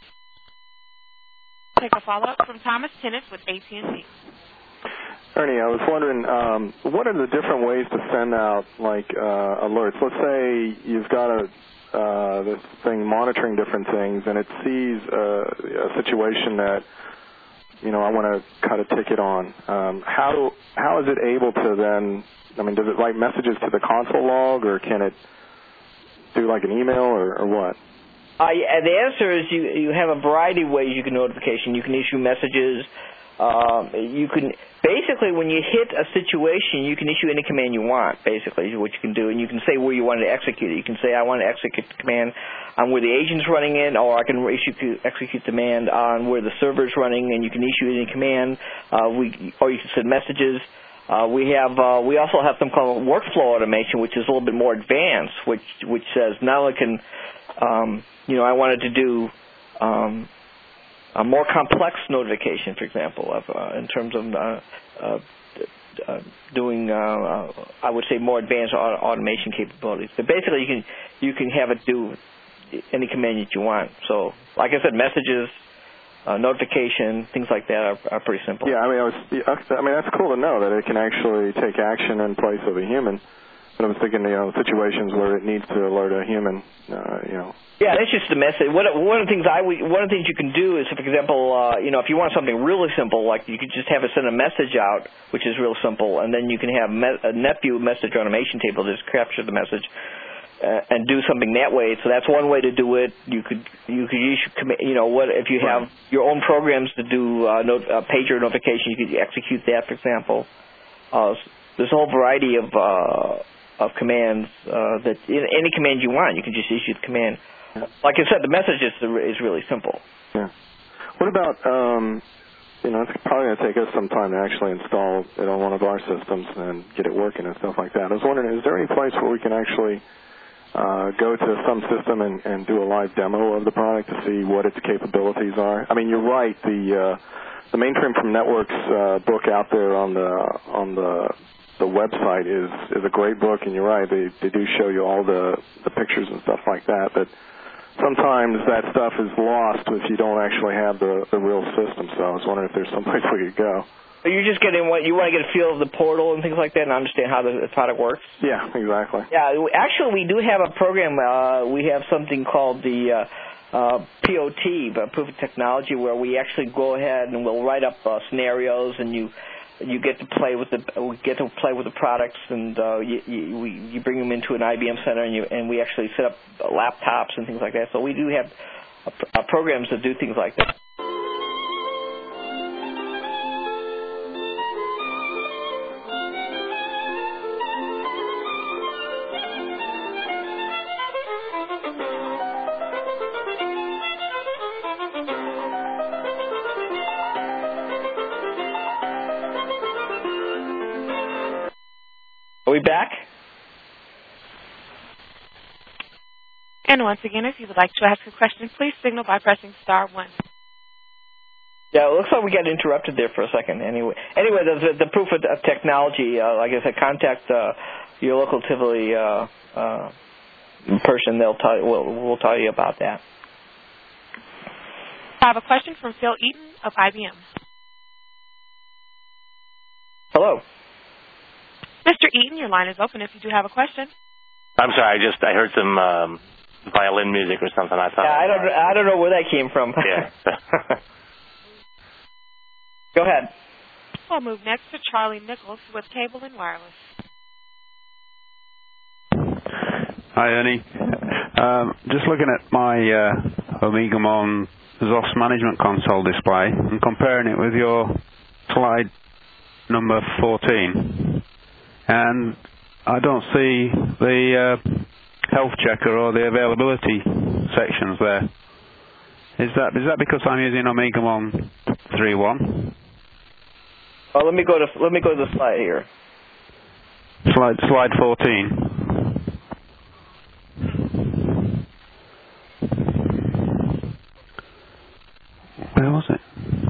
Take a follow-up from Thomas Tennant with AT&T. Ernie, I was wondering, what are the different ways to send out, like, alerts? Let's say you've got this thing monitoring different things, and it sees a situation that, I want to cut a ticket on. How is it able to then, does it write messages to the console log, or can it do like an email, or what? The answer is you have a variety of ways you can notification. You can issue messages. You can basically, when you hit a situation, you can issue any command you want. Basically, is what you can do, and you can say where you want to execute it. You can say I want to execute the command on where the agent's running it, or I can execute command on where the server's running, and you can issue any command. Or you can send messages. We also have something called workflow automation, which is a little bit more advanced, which says now I can, I wanted to do a more complex notification, for example, in terms of doing, I would say, more advanced automation capabilities. But basically, you can have it do any command that you want. So, like I said, messages, notification, things like that are pretty simple. Yeah, I mean that's cool to know that it can actually take action in place of a human. But I was thinking, situations where it needs to alert a human, Yeah, that's just the message. One of the things you can do is, for example, if you want something really simple, like you could just have it send a message out, which is real simple, and then you can have a NetView message automation table just capture the message and do something that way. So that's one way to do it. You could use, if you have your own programs to do pager notification, you could execute that, for example. There's a whole variety of commands that any command you want, you can just issue the command. Like I said, the message is really simple. Yeah. What about, it's probably going to take us some time to actually install it on one of our systems and get it working and stuff like that. I was wondering, is there any place where we can actually go to some system and do a live demo of the product to see what its capabilities are? I mean, you're right. The Mainframe from Networks book out there on the website is a great book, and you're right. They do show you all the pictures and stuff like that, but sometimes that stuff is lost if you don't actually have the real system. So I was wondering if there's some place we could go. So you're just getting you want to get a feel of the portal and things like that and understand how the product works? Yeah, exactly. Yeah, actually we do have a program. We have something called the POT, Proof of Technology, where we actually go ahead and we'll write up scenarios, and you get to play with the products, and you bring them into an IBM center, and we actually set up laptops and things like that. So we do have programs that do things like that. Are we back? And once again, if you would like to ask a question, please signal by pressing star 1. Yeah, it looks like we got interrupted there for a second. Anyway, the proof of technology, like I said, contact your local Tivoli person. We'll tell you about that. I have a question from Phil Eaton of IBM. Hello. Mr. Eaton, your line is open if you do have a question. I'm sorry, I heard some violin music or something. I thought. Yeah, I don't know where that came from. Yeah. Go ahead. We'll move next to Charlie Nichols with Cable and Wireless. Hi, Ernie. Just looking at my OmegaMon ZOS Management Console display and comparing it with your slide number 14. And I don't see the health checker or the availability sections there. Is that because I'm using OmegaMon 3.1? Oh, let me go to the slide here. Slide 14. Where was it?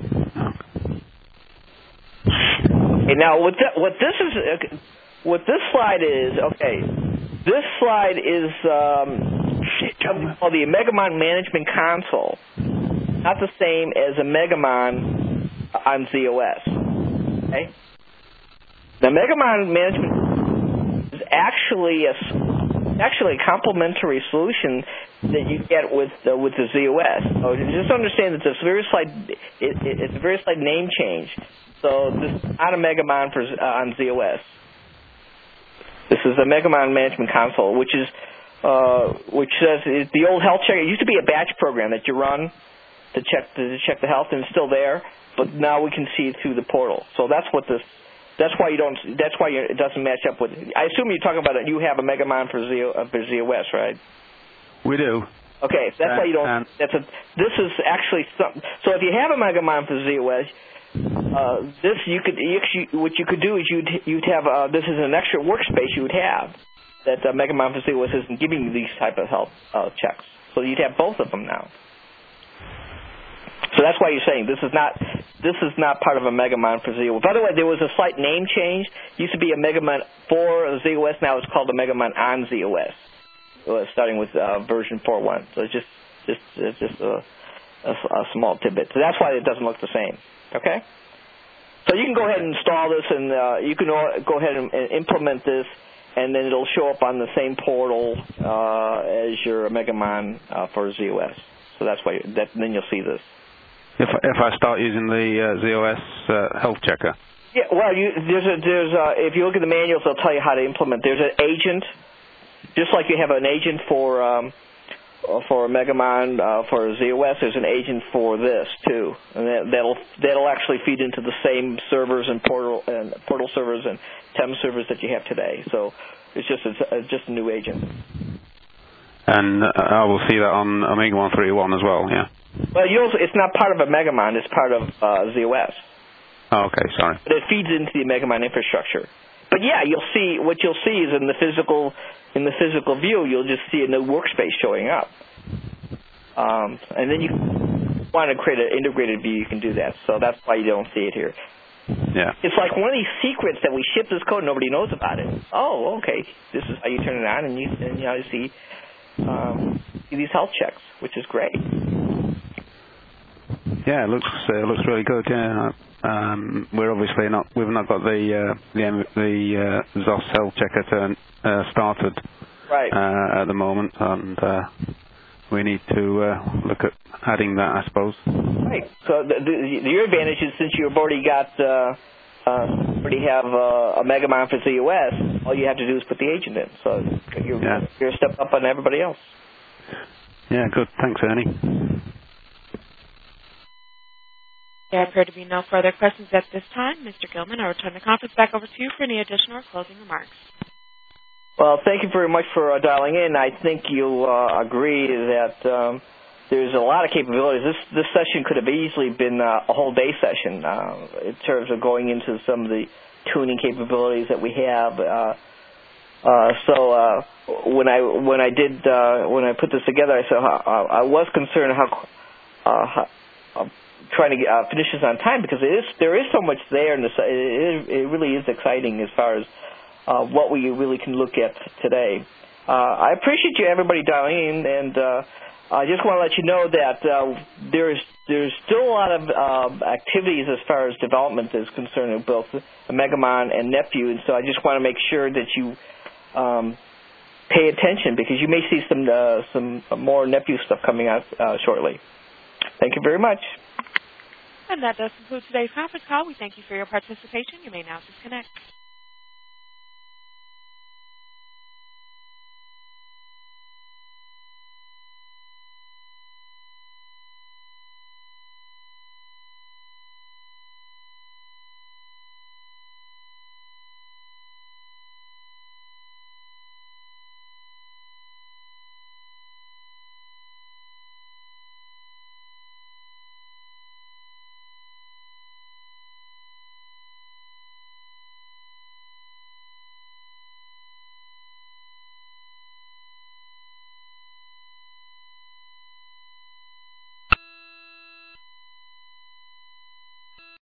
Okay, now what this slide is, okay, this slide is something called the OmegaMon Management Console. Not the same as OmegaMon on ZOS. Okay? The OmegaMon Management is actually a complementary solution that you get with the ZOS. So just understand that it's a very slight name change. So this is not OmegaMon on ZOS. This is the OmegaMon Management Console, which is which says the old health checker. It used to be a batch program that you run to check the health, and it's still there. But now we can see it through the portal. So that's what this. That's why you don't. That's why it doesn't match up with. I assume you're talking about it. You have a Megamon for ZOS, right? We do. Okay, that's why you don't. This is actually something. So if you have a Megamon for ZOS, this what you could do is you'd have this is an extra workspace you would have that Megamon for ZOS isn't giving you these type of health checks. So you'd have both of them now. So that's why you're saying this is not part of a Megamon for ZOS. By the way, there was a slight name change. It used to be a Megamon for ZOS. Now it's called a Megamon on ZOS. Starting with version 4.1. So it's just a small tidbit. So that's why it doesn't look the same. Okay? So you can go ahead and install this, and you can go ahead and implement this, and then it'll show up on the same portal as your Megamon for ZOS. So that's why then you'll see this. If I start using the ZOS health checker. Yeah. Well, there's if you look at the manuals, they'll tell you how to implement. There's an agent. Just like you have an agent for a Megamon for ZOS, there's an agent for this too, and that'll actually feed into the same servers and portal servers and TEM servers that you have today. So it's just a new agent. And I will see that on Omega 131 as well. Yeah. Well, it's not part of a Megamon; it's part of ZOS. Oh, okay, sorry. But it feeds into the Megamon infrastructure. But yeah, what you'll see is in the physical view, you'll just see a new workspace showing up. And then you want to create an integrated view, you can do that. So that's why you don't see it here. Yeah. It's like one of these secrets that we ship this code, nobody knows about it. Oh, okay. This is how you turn it on, and you see these health checks, which is great. Yeah, it looks really good. Yeah. We're obviously we've not got the ZOS health checker started at the moment, and we need to look at adding that, I suppose. Right. So your advantage is since you've already got a Megamon for ZOS, all you have to do is put the agent in. So you're a step up on everybody else. Yeah. Good. Thanks, Ernie. There appear to be no further questions at this time. Mr. Gilman, I return the conference back over to you for any additional or closing remarks. Well, thank you very much for dialing in. I think you'll agree that there's a lot of capabilities. This session could have easily been a whole day session in terms of going into some of the tuning capabilities that we have. So when I put this together, I said I was concerned how trying to finish this on time because there is so much there, and it really is exciting as far as what we really can look at today. I appreciate everybody dialing in, and I just want to let you know that there's still a lot of activities as far as development is concerned of both Megamon and Nephew, and so I just want to make sure that you pay attention because you may see some more Nephew stuff coming out shortly. Thank you very much. And that does conclude today's conference call. We thank you for your participation. You may now disconnect.